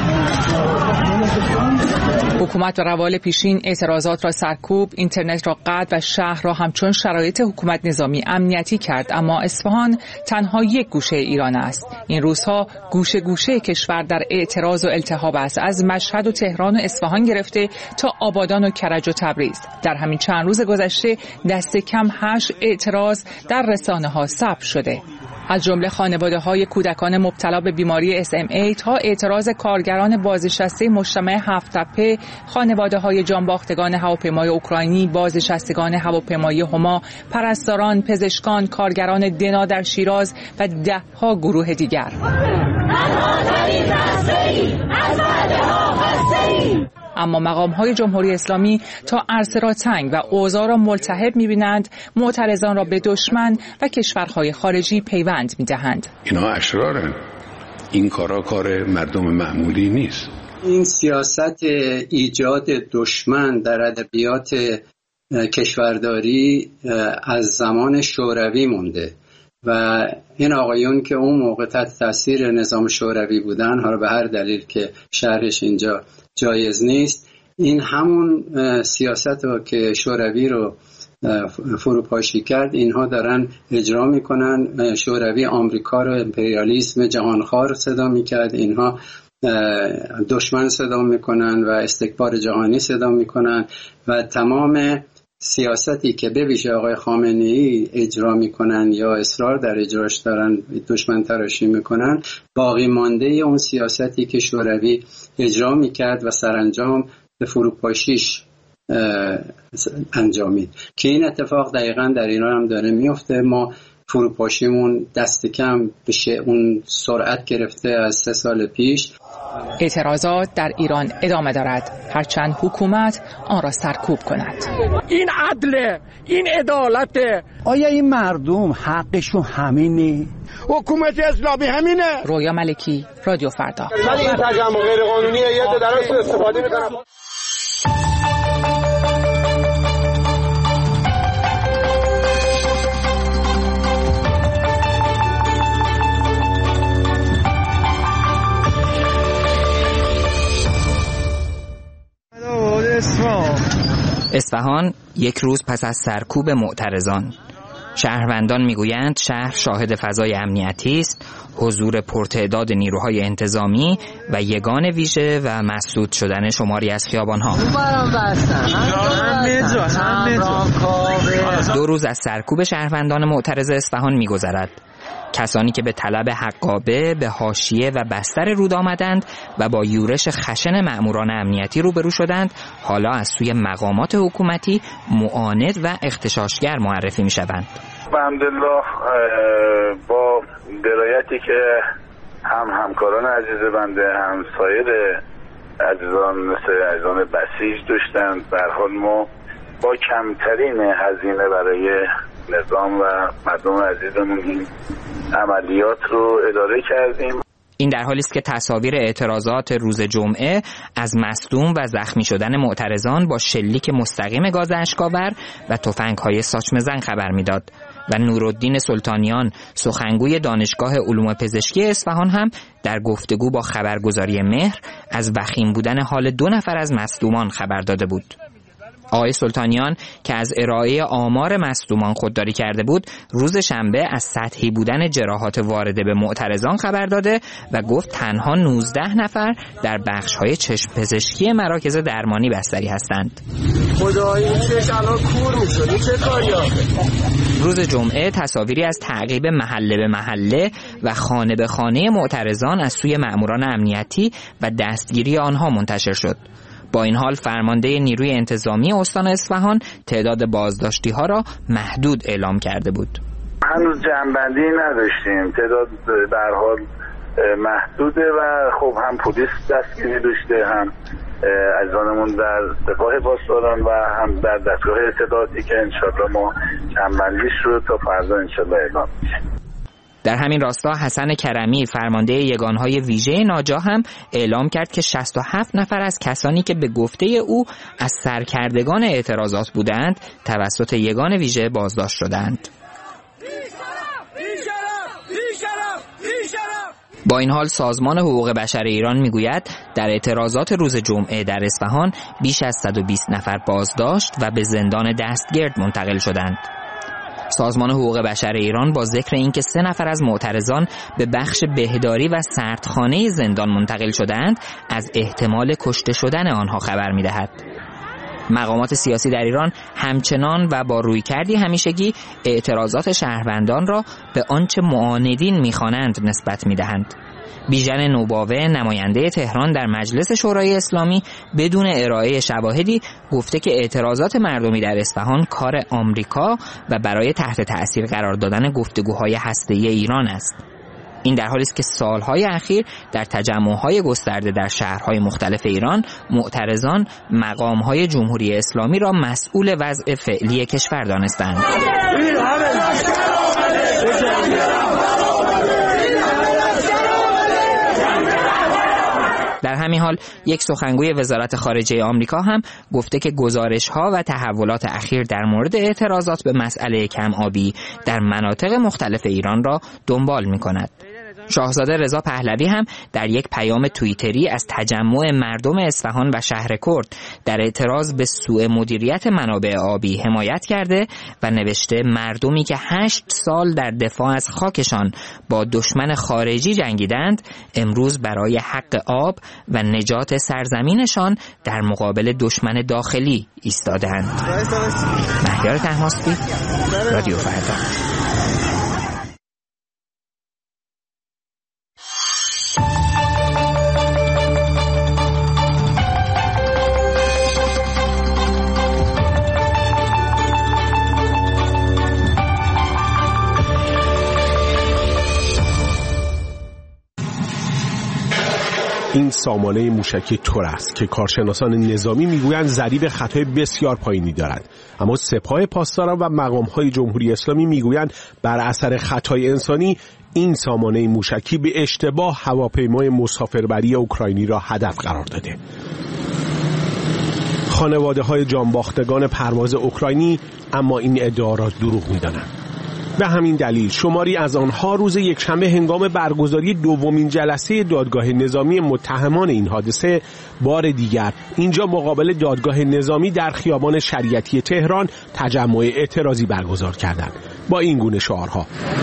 [SPEAKER 2] حکومت و روال پیشین اعتراضات را سرکوب، اینترنت را قطع و شهر را همچون شرایط حکومت نظامی امنیتی کرد، اما اصفهان تنها یک گوشه ایران است. این روزها گوشه گوشه کشور در اعتراض و التهاب است، از مشهد و تهران و اصفهان گرفته تا آبادان و کرج و تبریز. در همین چند روز گذشته دست کم هشت اعتراض در رسانه ها ثبت شده، از جمله خانواده های کودکان مبتلا به بیماری اس ام ای تا اعتراض کارگران بازنشسته مجتمع هفت تپه، خانواده های جانباختگان هواپیمای اوکراینی، بازنشستگان هواپیمای هما، پرستاران، پزشکان، کارگران دنا در شیراز و ده ها گروه دیگر. اما مقام‌های جمهوری اسلامی تا عرصه را تنگ و اوضاع را ملتهب می‌بینند، معترضان را به دشمن و کشورهای خارجی پیوند می‌دهند.
[SPEAKER 7] اینها اشرارن، این کارا کار مردم معمولی نیست.
[SPEAKER 6] این سیاست ایجاد دشمن در ادبیات کشورداری از زمان شوروی مونده و این آقایون که اون موقع تحت تاثیر نظام شوروی بودن، حالا به هر دلیل که شرحش اینجا جایز نیست، این همون سیاست رو که شوروی رو فروپاشی کرد اینها دارن اجرا میکنن. شوروی آمریکا رو امپریالیسم جهانخوار صدا میکرد، اینها دشمن صدا میکنن و استکبار جهانی صدا میکنن و تمام سیاستی که به ویژه آقای خامنه‌ای اجرا میکنن یا اصرار در اجراش دارن دشمن تراشی میکنن، باقی مانده اون سیاستی که شوروی اجرا میکرد و سرانجام به فروپاشیش انجامید، که این اتفاق دقیقاً در ایران هم داره میفته. ما فروپاشیمون دست کم به اون سرعت گرفته از سه سال پیش.
[SPEAKER 2] اعتراضات در ایران ادامه دارد، هرچند حکومت آن را سرکوب کند.
[SPEAKER 5] این عدله، این عدالته.
[SPEAKER 8] آیا این مردم حقشون همینه؟
[SPEAKER 1] حکومت اسلامی همینه.
[SPEAKER 2] رویا ملکی، رادیو فردا.
[SPEAKER 1] ولی این تجمع غیر قانونی یه درست استفاده میکنن.
[SPEAKER 9] اصفهان یک روز پس از سرکوب معترضان. شهروندان میگویند شهر شاهد فضای امنیتی است، حضور پرتعداد نیروهای انتظامی و یگان ویژه و مسدود شدن شماری از خیابانها. دو روز از سرکوب شهروندان معترض اصفهان میگذرد. کسانی که به طلب حقابه به حاشیه و بستر رود آمدند و با یورش خشن مأموران امنیتی روبرو شدند، حالا از سوی مقامات حکومتی معاند و اغتشاشگر معرفی می شوند.
[SPEAKER 10] الحمدلله با درایتی که هم همکاران عزیز بنده هم سایر عزیزان مثل عزیزان بسیج داشتند، به هر حال ما با کمترین هزینه برای نظام و مردم عزیزمون این عملیات رو اداره کردیم.
[SPEAKER 9] این در حالی است که تصاویر اعتراضات روز جمعه از مصدوم و زخمی شدن معترضان با شلیک مستقیم گاز اشک‌آور و تفنگ‌های ساچمه‌زن خبر می‌داد و نورالدین سلطانیان سخنگوی دانشگاه علوم پزشکی اصفهان هم در گفتگو با خبرگزاری مهر از وخیم بودن حال دو نفر از مصدومان خبر داده بود. آقای سلطانیان که از ارائه آمار مصدومان خودداری کرده بود، روز شنبه از سطحی بودن جراحات وارده به معترضان خبر داده و گفت تنها نوزده نفر در بخش‌های چشم پزشکی مراکز درمانی بستری هستند.
[SPEAKER 1] خدایی چش الان کور می‌شد، چه کاری آخه؟
[SPEAKER 9] روز جمعه تصاویری از تعقیب محله به محله و خانه به خانه معترضان از سوی مأموران امنیتی و دستگیری آنها منتشر شد. با این حال فرمانده نیروی انتظامی استان اصفهان تعداد بازداشتی ها را محدود اعلام کرده بود.
[SPEAKER 10] هنوز جمع‌بندی نداشتیم، تعداد به هر حال محدوده و خب هم پلیس دستگیری داشته، هم عزیزانمون در سپاه پاسداران و هم در دستگاه اطلاعاتی که انشالله ما جمع‌بندیش رو تا فردا انشالله اعلام میشه.
[SPEAKER 9] در همین راستا حسن کرمی فرمانده یگانهای ویژه ناجا هم اعلام کرد که شصت و هفت نفر از کسانی که به گفته او از سرکردگان اعتراضات بودند توسط یگان ویژه بازداشت شدند. با این حال سازمان حقوق بشر ایران میگوید در اعتراضات روز جمعه در اصفهان بیش از صد و بیست نفر بازداشت و به زندان دستگرد منتقل شدند. سازمان حقوق بشر ایران با ذکر اینکه سه نفر از معترضان به بخش بهداری و سردخانه زندان منتقل شدند، از احتمال کشته شدن آنها خبر می‌دهد. مقامات سیاسی در ایران همچنان و با رویکردی همیشگی اعتراضات شهروندان را به آنچه معاندین می‌خوانند نسبت می‌دهند. بیژن نوباوه نماینده تهران در مجلس شورای اسلامی بدون ارائه شواهدی گفته که اعتراضات مردمی در اصفهان کار آمریکا و برای تحت تأثیر قرار دادن گفتگوهای هسته‌ای ایران است. این در حالی است که سالهای اخیر در تجمعهای گسترده در شهرهای مختلف ایران معترضان مقامهای جمهوری اسلامی را مسئول وضع فعلی کشور دانستند. در همین حال یک سخنگوی وزارت خارجه آمریکا هم گفته که گزارش‌ها و تحولات اخیر در مورد اعتراضات به مسئله کم آبی در مناطق مختلف ایران را دنبال می‌کند. شاهزاده رضا پهلوی هم در یک پیام توییتری از تجمع مردم اصفهان و شهر کرد در اعتراض به سوء مدیریت منابع آبی حمایت کرده و نوشته مردمی که هشت سال در دفاع از خاکشان با دشمن خارجی جنگیدند، امروز برای حق آب و نجات سرزمینشان در مقابل دشمن داخلی ایستادند. مهیار طهماسبی، رادیو فردا.
[SPEAKER 11] این سامانه موشکی تور است که کارشناسان نظامی میگویند ضریب خطای بسیار پایینی دارد، اما سپاه پاسداران و مقام‌های جمهوری اسلامی میگویند بر اثر خطای انسانی این سامانه موشکی به اشتباه هواپیمای مسافربری اوکراینی را هدف قرار داده. خانواده‌های جانباختگان پرواز اوکراینی اما این ادعا را دروغ می‌دانند. به همین دلیل شماری از آنها روز یکشنبه هنگام برگزاری دومین جلسه دادگاه نظامی متهمان این حادثه بار دیگر اینجا مقابل دادگاه نظامی در خیابان شریعتی تهران تجمع اعتراضی برگزار کردند با این گونه شعارها: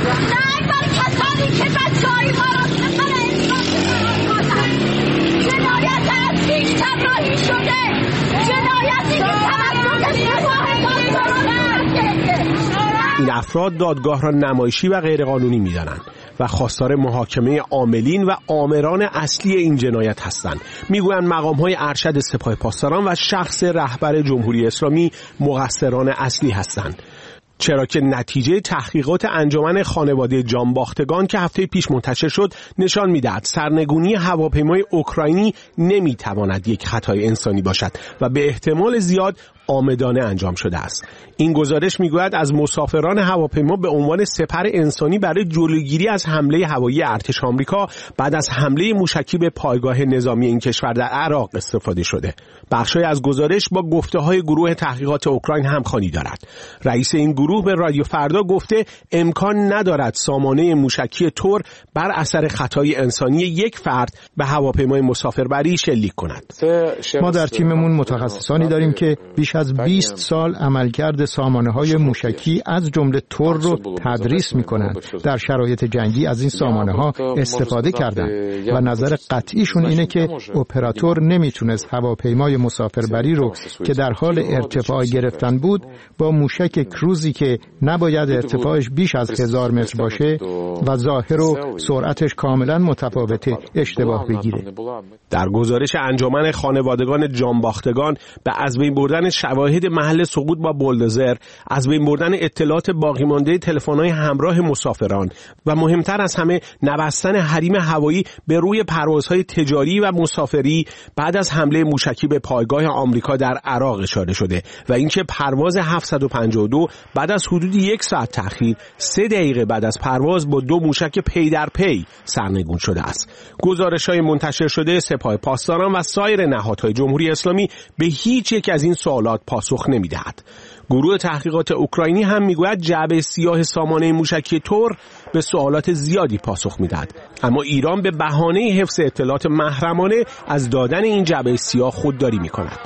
[SPEAKER 11] این افراد دادگاه را نمایشی و غیرقانونی می‌دانند و خواستار محاکمه عاملین و آمران اصلی این جنایت هستند. میگویند مقام‌های ارشد سپاه پاسداران و شخص رهبر جمهوری اسلامی مقصران اصلی هستند، چرا که نتیجه تحقیقات انجمن خانواده جانباختگان که هفته پیش منتشر شد نشان می‌دهد سرنگونی هواپیمای اوکراینی نمی‌تواند یک خطای انسانی باشد و به احتمال زیاد عامدانه انجام شده است. این گزارش میگوید از مسافران هواپیما به عنوان سپر انسانی برای جلوگیری از حمله هوایی ارتش آمریکا بعد از حمله موشکی به پایگاه نظامی این کشور در عراق استفاده شده. بخشی از گزارش با گفته‌های گروه تحقیقات اوکراین همخوانی دارد. رئیس این گروه به رادیو فردا گفته امکان ندارد سامانه موشکی تور بر اثر خطای انسانی یک فرد به هواپیمای مسافربری شلیک کند.
[SPEAKER 12] ما در تیممون متخصصانی داریم که بیش از بیست سال عملکرد سامانه‌های موشکی از جمله تور رو تدریس می‌کنند. در شرایط جنگی از این سامانه‌ها استفاده کردند و نظر قطعیشون اینه که اپراتور نمیتونست هواپیمای مسافربری رو که در حال ارتفاع گرفتن بود با موشک کروزی که نباید ارتفاعش بیش از هزار متر باشه و ظاهر و سرعتش کاملا متفاوته اشتباه بگیره.
[SPEAKER 11] در گزارش انجمن خانوادگان جانباختگان به از بین بردن شواهد محل سقوط با بولدوزر، از بین بردن اطلاعات باقی مانده تلفن‌های همراه مسافران و مهمتر از همه نبستن حریم هوایی به روی پروازهای تجاری و مسافری بعد از حمله موشکی به پایگاه آمریکا در عراق اشاره شده و اینکه پرواز هفتصد و پنجاه و دو بعد از حدود یک ساعت تأخیر سه دقیقه بعد از پرواز با دو موشک پی در پی سرنگون شده است. گزارش‌های منتشر شده سپاه پاسداران و سایر نهادهای جمهوری اسلامی به هیچ یک از این سوالات پاسخ نمی‌دهد. گروه تحقیقات اوکراینی هم میگوید جعبه سیاه سامانه موشکی تور به سوالات زیادی پاسخ میدهد، اما ایران به بهانه حفظ اطلاعات محرمانه از دادن این جعبه سیاه خودداری میکند.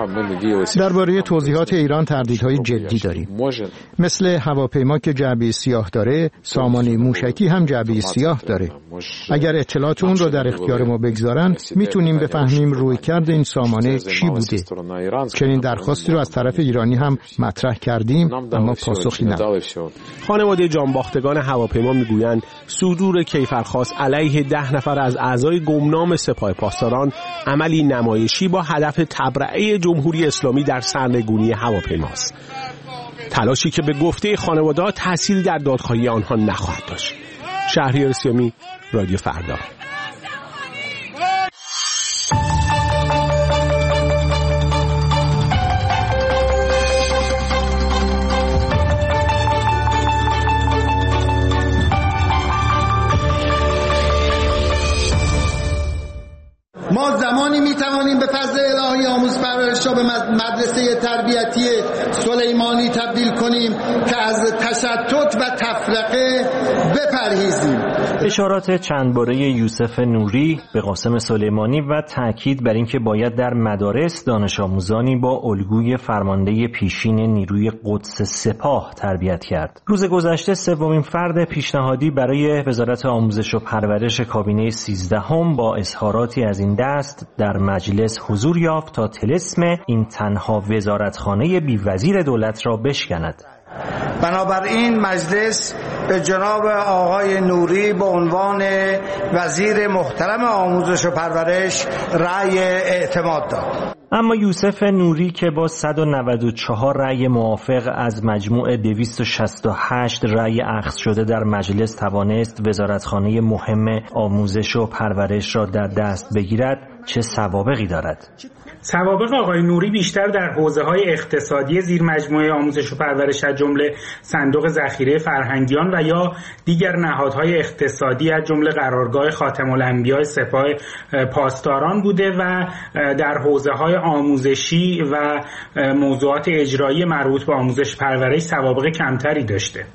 [SPEAKER 12] درباره توضیحات ایران تردیدهای جدی داریم. مثل هواپیما که جعبه سیاه داره، سامانه موشکی هم جعبه سیاه داره. اگر اطلاعات اون رو در اختیار ما بگذارن میتونیم بفهمیم رویکرد این سامانه چی بوده. چنین درخواستی رو از طرف ایرانی هم مطرح کردیم اما پاسخی نداد.
[SPEAKER 11] خانواده جانباختگان هواپیما میگویند صدور کیفرخواست علیه ده نفر از اعضای گمنام سپاه پاسداران عملی نمایشی با هدف تبرئه جمهوری اسلامی در سرنگونی هواپیماست. تلاشی که به گفته خانواده‌ها تأثیری در دادخواهی آنها نخواهد داشت. شهریار سیامی، رادیو فردا.
[SPEAKER 13] ما زمانی میتوانیم به فضل الهی آموز پرورش را به مدرسه تربیتی سلیمانی تبدیل کنیم که از تشتت و تفرقه بپرهیزیم.
[SPEAKER 14] اشارات چندباره یوسف نوری به قاسم سلیمانی و تاکید بر اینکه باید در مدارس دانش آموزانی با الگوی فرمانده پیشین نیروی قدس سپاه تربیت کرد. روز گذشته سومین فرد پیشنهادی برای وزارت آموزش و پرورش کابینه سیزدهم با اظهاراتی از این دست در مجلس حضور یافت تا طلسم این تنها وزارتخانه بی وزیر دولت را بشکند.
[SPEAKER 15] بنابراین مجلس به جناب آقای نوری به عنوان وزیر محترم آموزش و پرورش رأی اعتماد داد.
[SPEAKER 14] اما یوسف نوری که با صد و نود و چهار رأی موافق از مجموع دویست و شصت و هشت رأی اخذ شده در مجلس توانست وزارتخانه مهم آموزش و پرورش را در دست بگیرد، چه سوابقی دارد؟
[SPEAKER 22] سوابق آقای نوری بیشتر در حوزه‌های اقتصادی زیر مجموعه آموزش و پرورش از جمله صندوق ذخیره فرهنگیان و یا دیگر نهادهای اقتصادی از جمله قرارگاه خاتم الانبیاء سپاه پاسداران بوده و در حوزه‌های آموزشی و موضوعات اجرایی مربوط به آموزش پرورش سوابق کمتری داشته.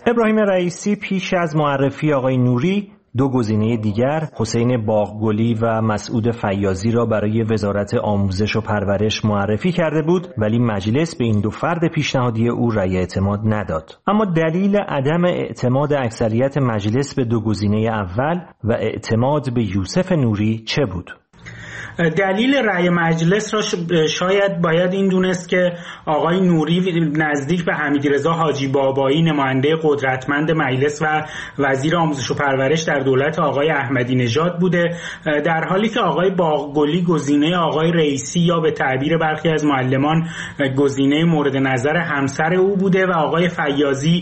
[SPEAKER 14] ابراهیم رئیسی پیش از معرفی آقای نوری دو گزینه دیگر، حسین باغگلی و مسعود فیاضی را برای وزارت آموزش و پرورش معرفی کرده بود، ولی مجلس به این دو فرد پیشنهادی او رأی اعتماد نداد. اما دلیل عدم اعتماد اکثریت مجلس به دو گزینه اول و اعتماد به یوسف نوری چه بود؟
[SPEAKER 22] دلیل رأی مجلس را شاید باید این دونست که آقای نوری نزدیک به حمیدرضا حاجی بابایی نماینده قدرتمند مجلس و وزیر آموزش و پرورش در دولت آقای احمدی نژاد بوده، در حالی که آقای باغگلی گزینه آقای رئیسی یا به تعبیر برخی از معلمان گزینه مورد نظر همسر او بوده و آقای فیاضی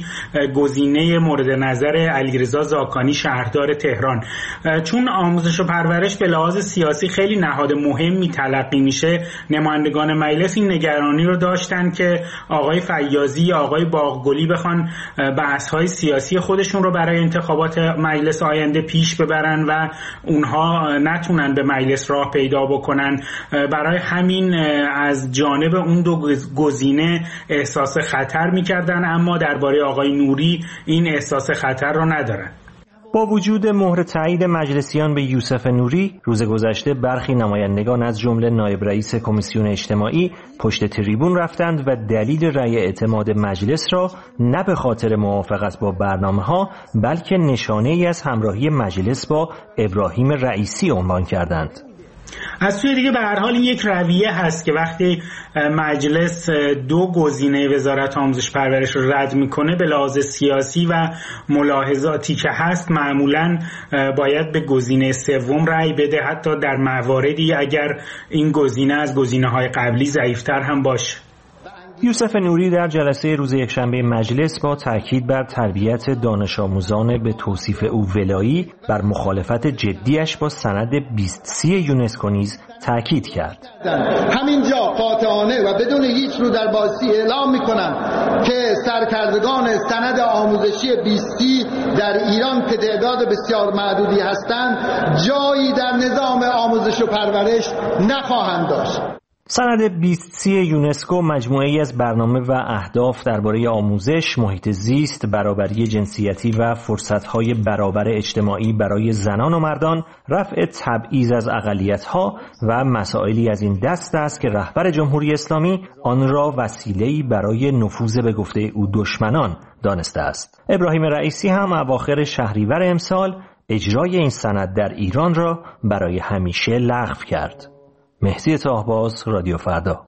[SPEAKER 22] گزینه مورد نظر علیرضا زاکانی شهردار تهران. چون آموزش و پرورش به لحاظ سیاسی خیلی نهاد مهمی تلقی میشه، نمایندگان مجلس این نگرانی رو داشتن که آقای فیاضی یا آقای باغگلی بخوان بحث‌های سیاسی خودشون رو برای انتخابات مجلس آینده پیش ببرن و اونها نتونن به مجلس راه پیدا بکنن. برای همین از جانب اون دو گزینه احساس خطر میکردن، اما درباره آقای نوری این احساس خطر رو ندارن.
[SPEAKER 14] با وجود مهر تایید مجلسیان به یوسف نوری، روز گذشته برخی نمایندگان از جمله نایب رئیس کمیسیون اجتماعی پشت تریبون رفتند و دلیل رأی اعتماد مجلس را نه به خاطر موافقت با برنامه‌ها بلکه نشانه‌ای از همراهی مجلس با ابراهیم رئیسی عنوان کردند.
[SPEAKER 22] از سوی دیگه به هر حال این یک رویه هست که وقتی مجلس دو گزینه وزارت آموزش پرورش رو رد میکنه به لحاظ سیاسی و ملاحظاتی که هست معمولاً باید به گزینه سوم رأی بده، حتی در مواردی اگر این گزینه از گزینه‌های قبلی ضعیف‌تر هم باشه.
[SPEAKER 14] یوسف نوری در جلسه روز یکشنبه مجلس با تاکید بر تربیت دانش آموزان به توصیف او ولایی بر مخالفت جدیش با سند بیست سی یونسکو نیز تاکید کرد.
[SPEAKER 13] همینجا قاطعانه و بدون هیچ رو در بازی اعلام میکنم که سرکردگان سند آموزشی بیست سی در ایران که تعداد بسیار معدودی هستند جایی در نظام آموزش و پرورش نخواهند داشت.
[SPEAKER 14] سند بیست سی یونسکو مجموعه‌ای از برنامه و اهداف درباره آموزش، محیط زیست، برابری جنسیتی و فرصت‌های برابر اجتماعی برای زنان و مردان، رفع تبعیض از اقلیت‌ها و مسائلی از این دست است که رهبر جمهوری اسلامی آن را وسیله‌ای برای نفوذ به گفته او دشمنان دانسته است. ابراهیم رئیسی هم اواخر شهریور امسال اجرای این سند در ایران را برای همیشه لغو کرد. مهدی طاهباز، رادیو فردا.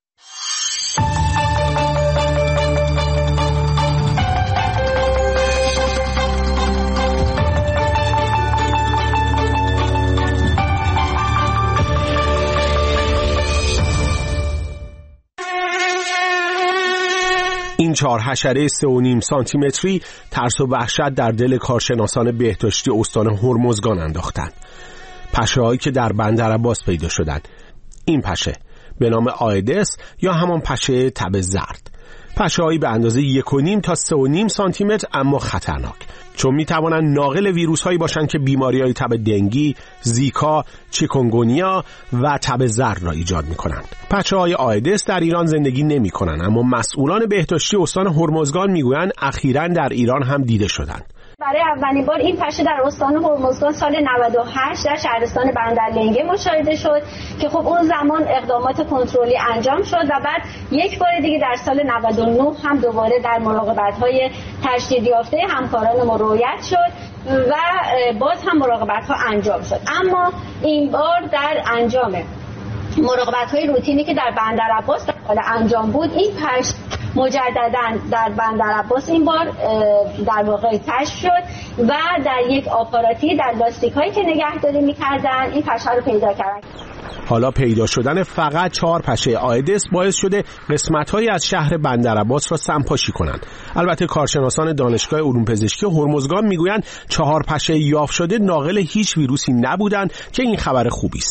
[SPEAKER 11] این چهار حشره سه و نیم سانتی متری ترس و وحشت در دل کارشناسان بهداشتی استان هرمزگان انداختند. پشه‌هایی که در بندر عباس پیدا شدند. این پشه به نام آیدس یا همان پشه تب زرد، پشه‌هایی به اندازه یک و نیم تا سه و نیم سانتی متر اما خطرناک، چون میتوانند ناقل ویروس هایی باشند که بیماری‌های تب دنگی، زیکا، چیکونگونیا و تب زرد را ایجاد می‌کنند. پشه‌های آیدس در ایران زندگی نمی‌کنند، اما مسئولان بهداشتی استان هرمزگان میگویند اخیراً در ایران هم دیده شدند.
[SPEAKER 16] برای اولین بار این پشه در استان هرمزگان سال نود و هشت در شهرستان بندرلنگه مشاهده شد که خب اون زمان اقدامات کنترلی انجام شد و بعد یک بار دیگه در سال نود و نه هم دوباره در مراقبت‌های تشدید یافته همکاران ما رویت شد و باز هم مراقبت‌ها انجام شد. اما این بار در انجام مراقبت‌های روتینی که در بندر عباس در حال انجام بود، این پشه مجدداً در بندر عباس این بار در واقع کشف شد و در یک آپاراتی در لاستیک‌هایی که نگهداری می‌کردن این پشه رو پیدا کردن.
[SPEAKER 11] حالا پیدا شدن فقط چهار پشه آیدس باعث شده قسمت‌هایی از شهر بندر عباس را سمپاشی کنند. البته کارشناسان دانشگاه علوم پزشکی هرمزگان میگویند چهار پشه یافت شده ناقل هیچ ویروسی نبودند که این خبر خوبی است.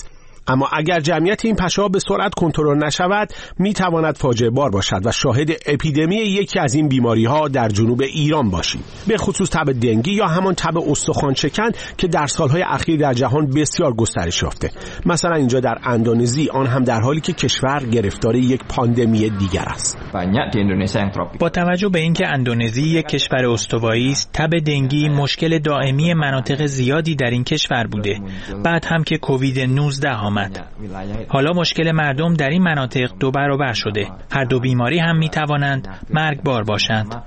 [SPEAKER 11] اما اگر جمعیت این پشه‌ها به سرعت کنترل نشود میتواند فاجعه بار باشد و شاهد اپیدمی یکی از این بیماری‌ها در جنوب ایران باشیم، به خصوص تب دنگی یا همان تب استخوان‌شکن که در سالهای اخیر در جهان بسیار گسترش یافته. مثلا اینجا در اندونزی، آن هم در حالی که کشور گرفتار یک پاندمی دیگر است.
[SPEAKER 17] با توجه به اینکه اندونزی یک کشور استوایی است، تب دنگی مشکل دائمی مناطق زیادی در این کشور بوده. بعد هم که کووید نوزده آمد. حالا مشکل مردم در این مناطق دو برابر شده. هر دو بیماری هم می توانند مرگبار باشند.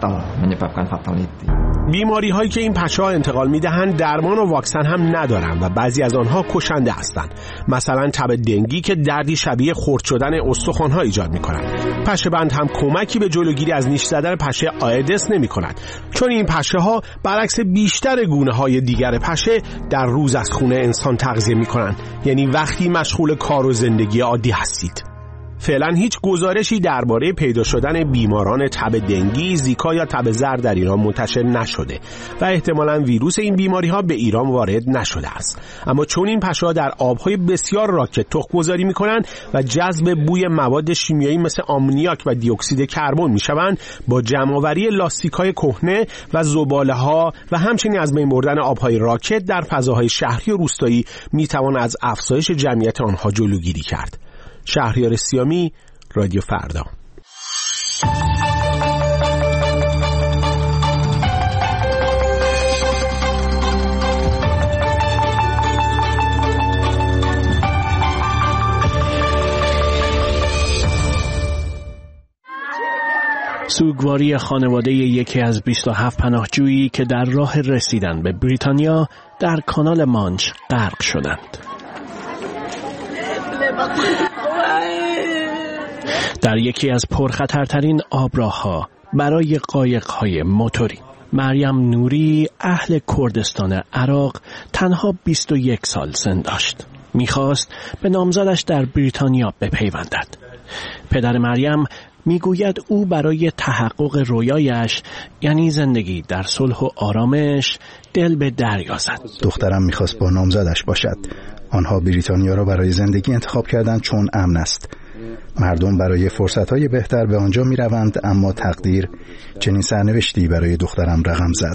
[SPEAKER 11] بیماری هایی که این پشه‌ها انتقال میدهند درمان و واکسن هم ندارند و بعضی از آنها کشنده هستند. مثلا تب دنگی که دردی شبیه خرد شدن استخوان ها ایجاد می‌کند. پشه‌بند هم کمکی به جلوگیری از نیش زدن پشه آیدس نمی‌کند، چون این پشه‌ها برعکس بیشتر گونه‌های دیگر پشه در روز از خون انسان تغذیه می‌کنند، یعنی وقتی مشغول کار و زندگی عادی هستید. فعلا هیچ گزارشی درباره پیدا شدن بیماران تب دنگی، زیکا یا تب زرد در ایران منتشر نشده و احتمالاً ویروس این بیماری‌ها به ایران وارد نشده است. اما چون این پشه‌ها در آب‌های بسیار راکد تخم‌گذاری می‌کنند و جذب بوی مواد شیمیایی مثل آمونیاک و دی اکسید کربن می‌شوند، با جمع‌آوری لاستیک‌های کهنه و زباله‌ها و همچنین از بین بردن آب‌های راکد در فضاهای شهری و روستایی می‌توان از افزایش جمعیت آنها جلوگیری کرد. شهریار سیامی، رادیو فردا.
[SPEAKER 18] سوگواری خانواده یکی از بیست و هفت پناهجویی که در راه رسیدن به بریتانیا در کانال مانچ غرق شدند. در یکی از پرخطرترین آبراه‌ها برای قایق‌های موتوری، مریم نوری اهل کردستان عراق تنها بیست و یک سال سن داشت. می‌خواست به نامزدش در بریتانیا بپیوندد. پدر مریم میگوید او برای تحقق رویایش، یعنی زندگی در صلح و آرامش، دل به دریا زد.
[SPEAKER 19] دخترم می‌خواست با نامزدش باشد. آنها بریتانیا را برای زندگی انتخاب کردند چون امن است. مردم برای فرصت‌های بهتر به آنجا می‌روند، اما تقدیر چنین سرنوشتی برای دخترم رقم زد.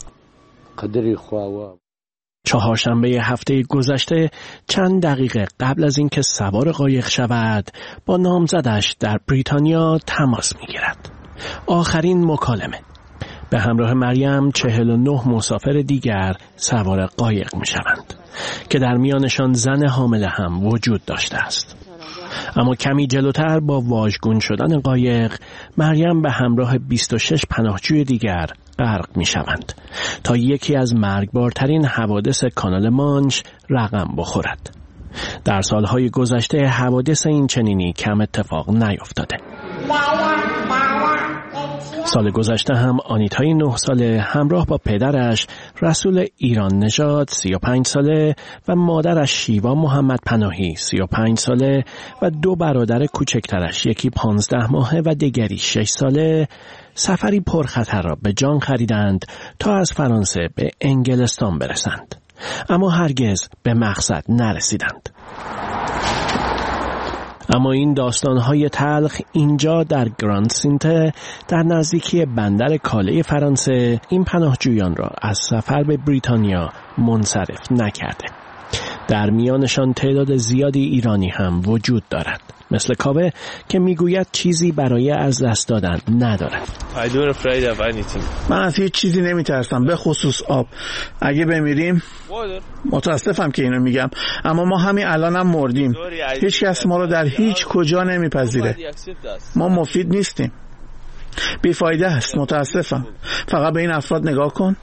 [SPEAKER 18] چهارشنبه هفته گذشته، چند دقیقه قبل از اینکه سوار قایق شود، با نامزدش در بریتانیا تماس می‌گیرد. آخرین مکالمه. به همراه مریم چهل و نه مسافر دیگر سوار قایق می‌شوند که در میانشان زن حامله هم وجود داشته است. اما کمی جلوتر با واژگون شدن قایق، مریم به همراه بیست و شش پناهجوی دیگر غرق می‌شوند تا یکی از مرگبارترین حوادث کانال مانچ رقم بخورد. در سالهای گذشته حوادث این چنینی کم اتفاق نیفتاده. سال گذشته هم آنیتای نه ساله همراه با پدرش رسول ایران نژاد سی و پنج ساله و مادرش شیوا محمد پناهی سی و پنج ساله و دو برادر کوچکترش، یکی پانزده ماهه و دیگری شش ساله، سفری پرخطر را به جان خریدند تا از فرانسه به انگلستان برسند، اما هرگز به مقصد نرسیدند. اما این داستان‌های تلخ اینجا در گراند سینته در نزدیکی بندر کاله فرانسه این پناهجویان را از سفر به بریتانیا منصرف نکرده. در میانشان تعداد زیادی ایرانی هم وجود دارد، مثل کاوه که میگوید چیزی برای از دست دادن ندارد.
[SPEAKER 20] من از هیچ چیزی نمیترسم، به خصوص آب. اگه بمیریم متاسفم که اینو میگم، اما ما همین الان هم مردیم. هیچ کس ما رو در هیچ کجا نمیپذیره. ما مفید نیستیم، بیفایده است. متاسفم. فقط به این افراد نگاه کن.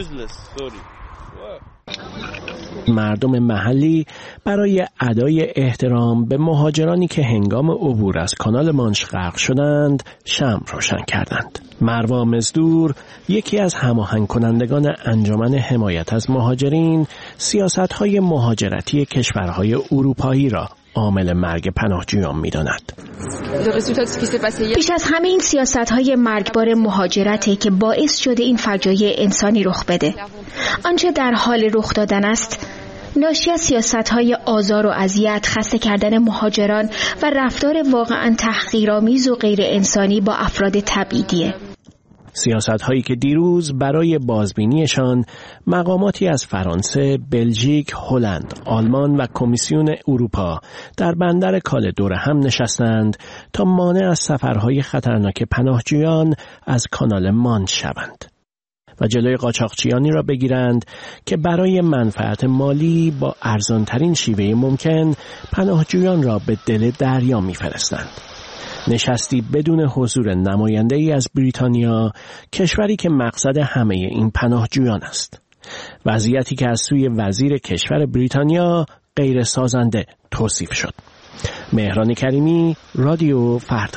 [SPEAKER 18] مردم محلی برای ادای احترام به مهاجرانی که هنگام عبور از کانال مانچ غرق شدند شمع روشن کردند. مروا مزدور، یکی از هماهنگ کنندگان انجمن حمایت از مهاجرین، سیاست‌های مهاجرتی کشورهای اروپایی را عامل مرگ پناهجویان می‌داند.
[SPEAKER 21] بیش از همه این سیاست‌های مرگبار مهاجرتی که باعث شده این فجایع انسانی رخ بده. آنچه در حال رخ دادن است ناشی از سیاست‌های آزار و اذیت، خسته کردن مهاجران و رفتار واقعاً تحقیرآمیز و غیر انسانی با افراد تبعیدیه.
[SPEAKER 18] سیاست هایی که دیروز برای بازبینیشان مقاماتی از فرانسه، بلژیک، هلند، آلمان و کمیسیون اروپا در بندر کاله دور هم نشستند تا مانع از سفرهای خطرناک پناهجویان از کانال مانش شوند و جلوی قاچاقچیانی را بگیرند که برای منفعت مالی با ارزانترین شیوه ممکن پناهجویان را به دل دریا می‌فرستند. نشستی بدون حضور نماینده‌ای از بریتانیا، کشوری که مقصد همه این پناهجویان است. وضعیتی که از سوی وزیر کشور بریتانیا غیر سازنده توصیف شد. مهران کریمی، رادیو فردا.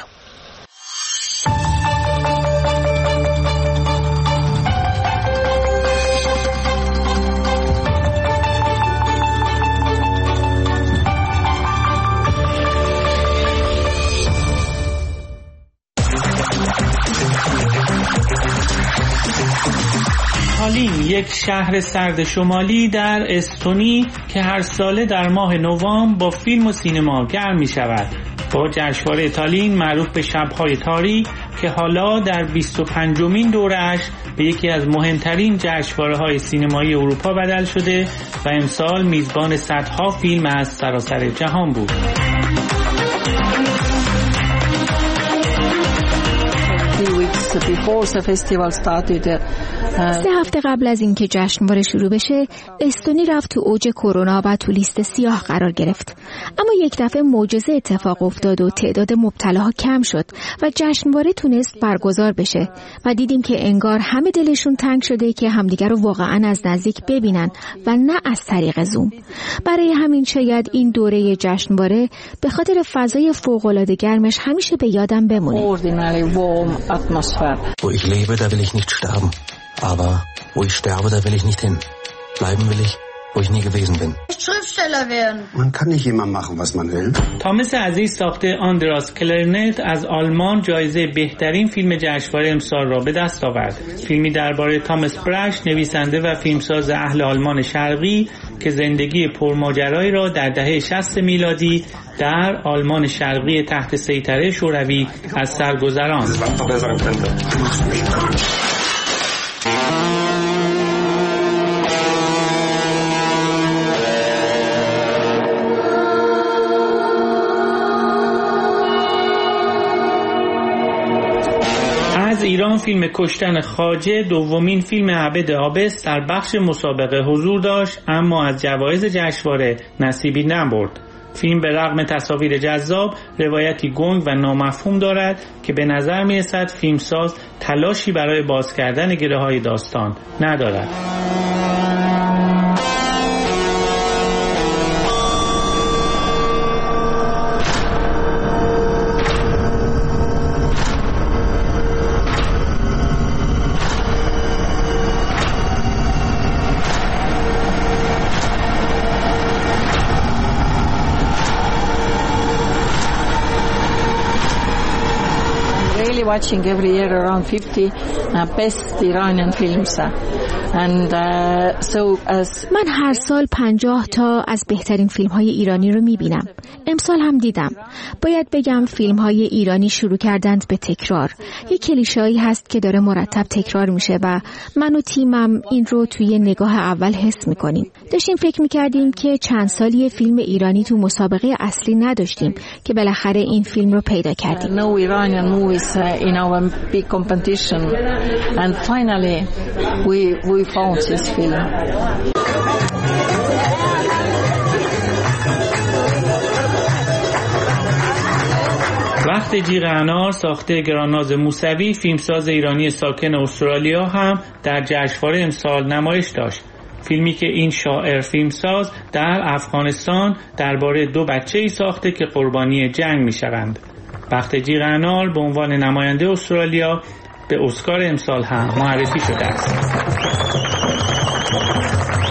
[SPEAKER 17] تالین، یک شهر سرد شمالی در استونی که هر ساله در ماه نوامبر با فیلم و سینما گرم می شود. با جشنواره تالین معروف به شب‌های تاریک که حالا در بیست و پنجمین دوره‌اش به یکی از مهمترین جشنواره‌های سینمایی اروپا بدل شده و امسال میزبان صدها فیلم از سراسر جهان بود.
[SPEAKER 21] سه هفته قبل از اینکه جشنواره شروع بشه، استونی رفت تو اوج کرونا و تو لیست سیاه قرار گرفت. اما یک دفعه معجزه اتفاق افتاد و تعداد مبتلاها کم شد و جشنواره تونست برگزار بشه و دیدیم که انگار همه دلشون تنگ شده که همدیگر رو واقعا از نزدیک ببینن و نه از طریق زوم. برای همین شاید این دوره جشنواره به خاطر فضای فوق‌العاده گرمش همیشه به یادم بمونه.
[SPEAKER 3] Wo ich lebe, da will ich nicht sterben. Aber wo ich sterbe, da will ich nicht hin. Bleiben will ich, wo ich nie gewesen bin.
[SPEAKER 4] Schriftsteller werden.
[SPEAKER 3] Man kann nicht immer machen, was man will.
[SPEAKER 17] تامس عزیز ساخته آندراس کلرنت از آلمان جایزه بهترین فیلم جشنواره امسال را به دست آورد. فیلمی درباره تامس برش، نویسنده و فیلمساز اهل آلمان شرقی که زندگی پرماجرایی را در دهه شصت میلادی در آلمان شرقی تحت سیطره شوروی از سر گذراند. از ایران فیلم کشتن خواجه، دومین فیلم عبد آبس، در بخش مسابقه حضور داشت اما از جوایز جشنواره نصیبی نبرد. فیلم به رغم تصاویر جذاب، روایتی گنگ و نامفهوم دارد که به نظر می‌رسد فیلمساز تلاشی برای باز کردن گره‌های داستان ندارد.
[SPEAKER 23] Watching every year around fifty uh, best Iranian films and uh, so as
[SPEAKER 21] من هر سال پنجاه تا از بهترین فیلم های ایرانی رو میبینم. امسال هم دیدم. باید بگم فیلم های ایرانی شروع کردند به تکرار. یک کلیشه‌ای هست که داره مرتب تکرار میشه و من و تیمم این رو توی نگاه اول حس میکنیم. داشتیم فکر میکردیم که چند سالی فیلم ایرانی تو مسابقه اصلی نداشتیم که بالاخره این فیلم رو پیدا کردیم.
[SPEAKER 23] No Iranian movies in our big competition and finally we we found this film.
[SPEAKER 17] وقت جیغ انار ساخته گراناز موسوی، فیلمساز ایرانی ساکن استرالیا، هم در جشنواره امسال نمایش داشت. فیلمی که این شاعر فیلمساز در افغانستان درباره دو بچه‌ای ساخته که قربانی جنگ می‌شوند. وقت جیغ انار به عنوان نماینده استرالیا به اسکار امسال هم معرفی شده است.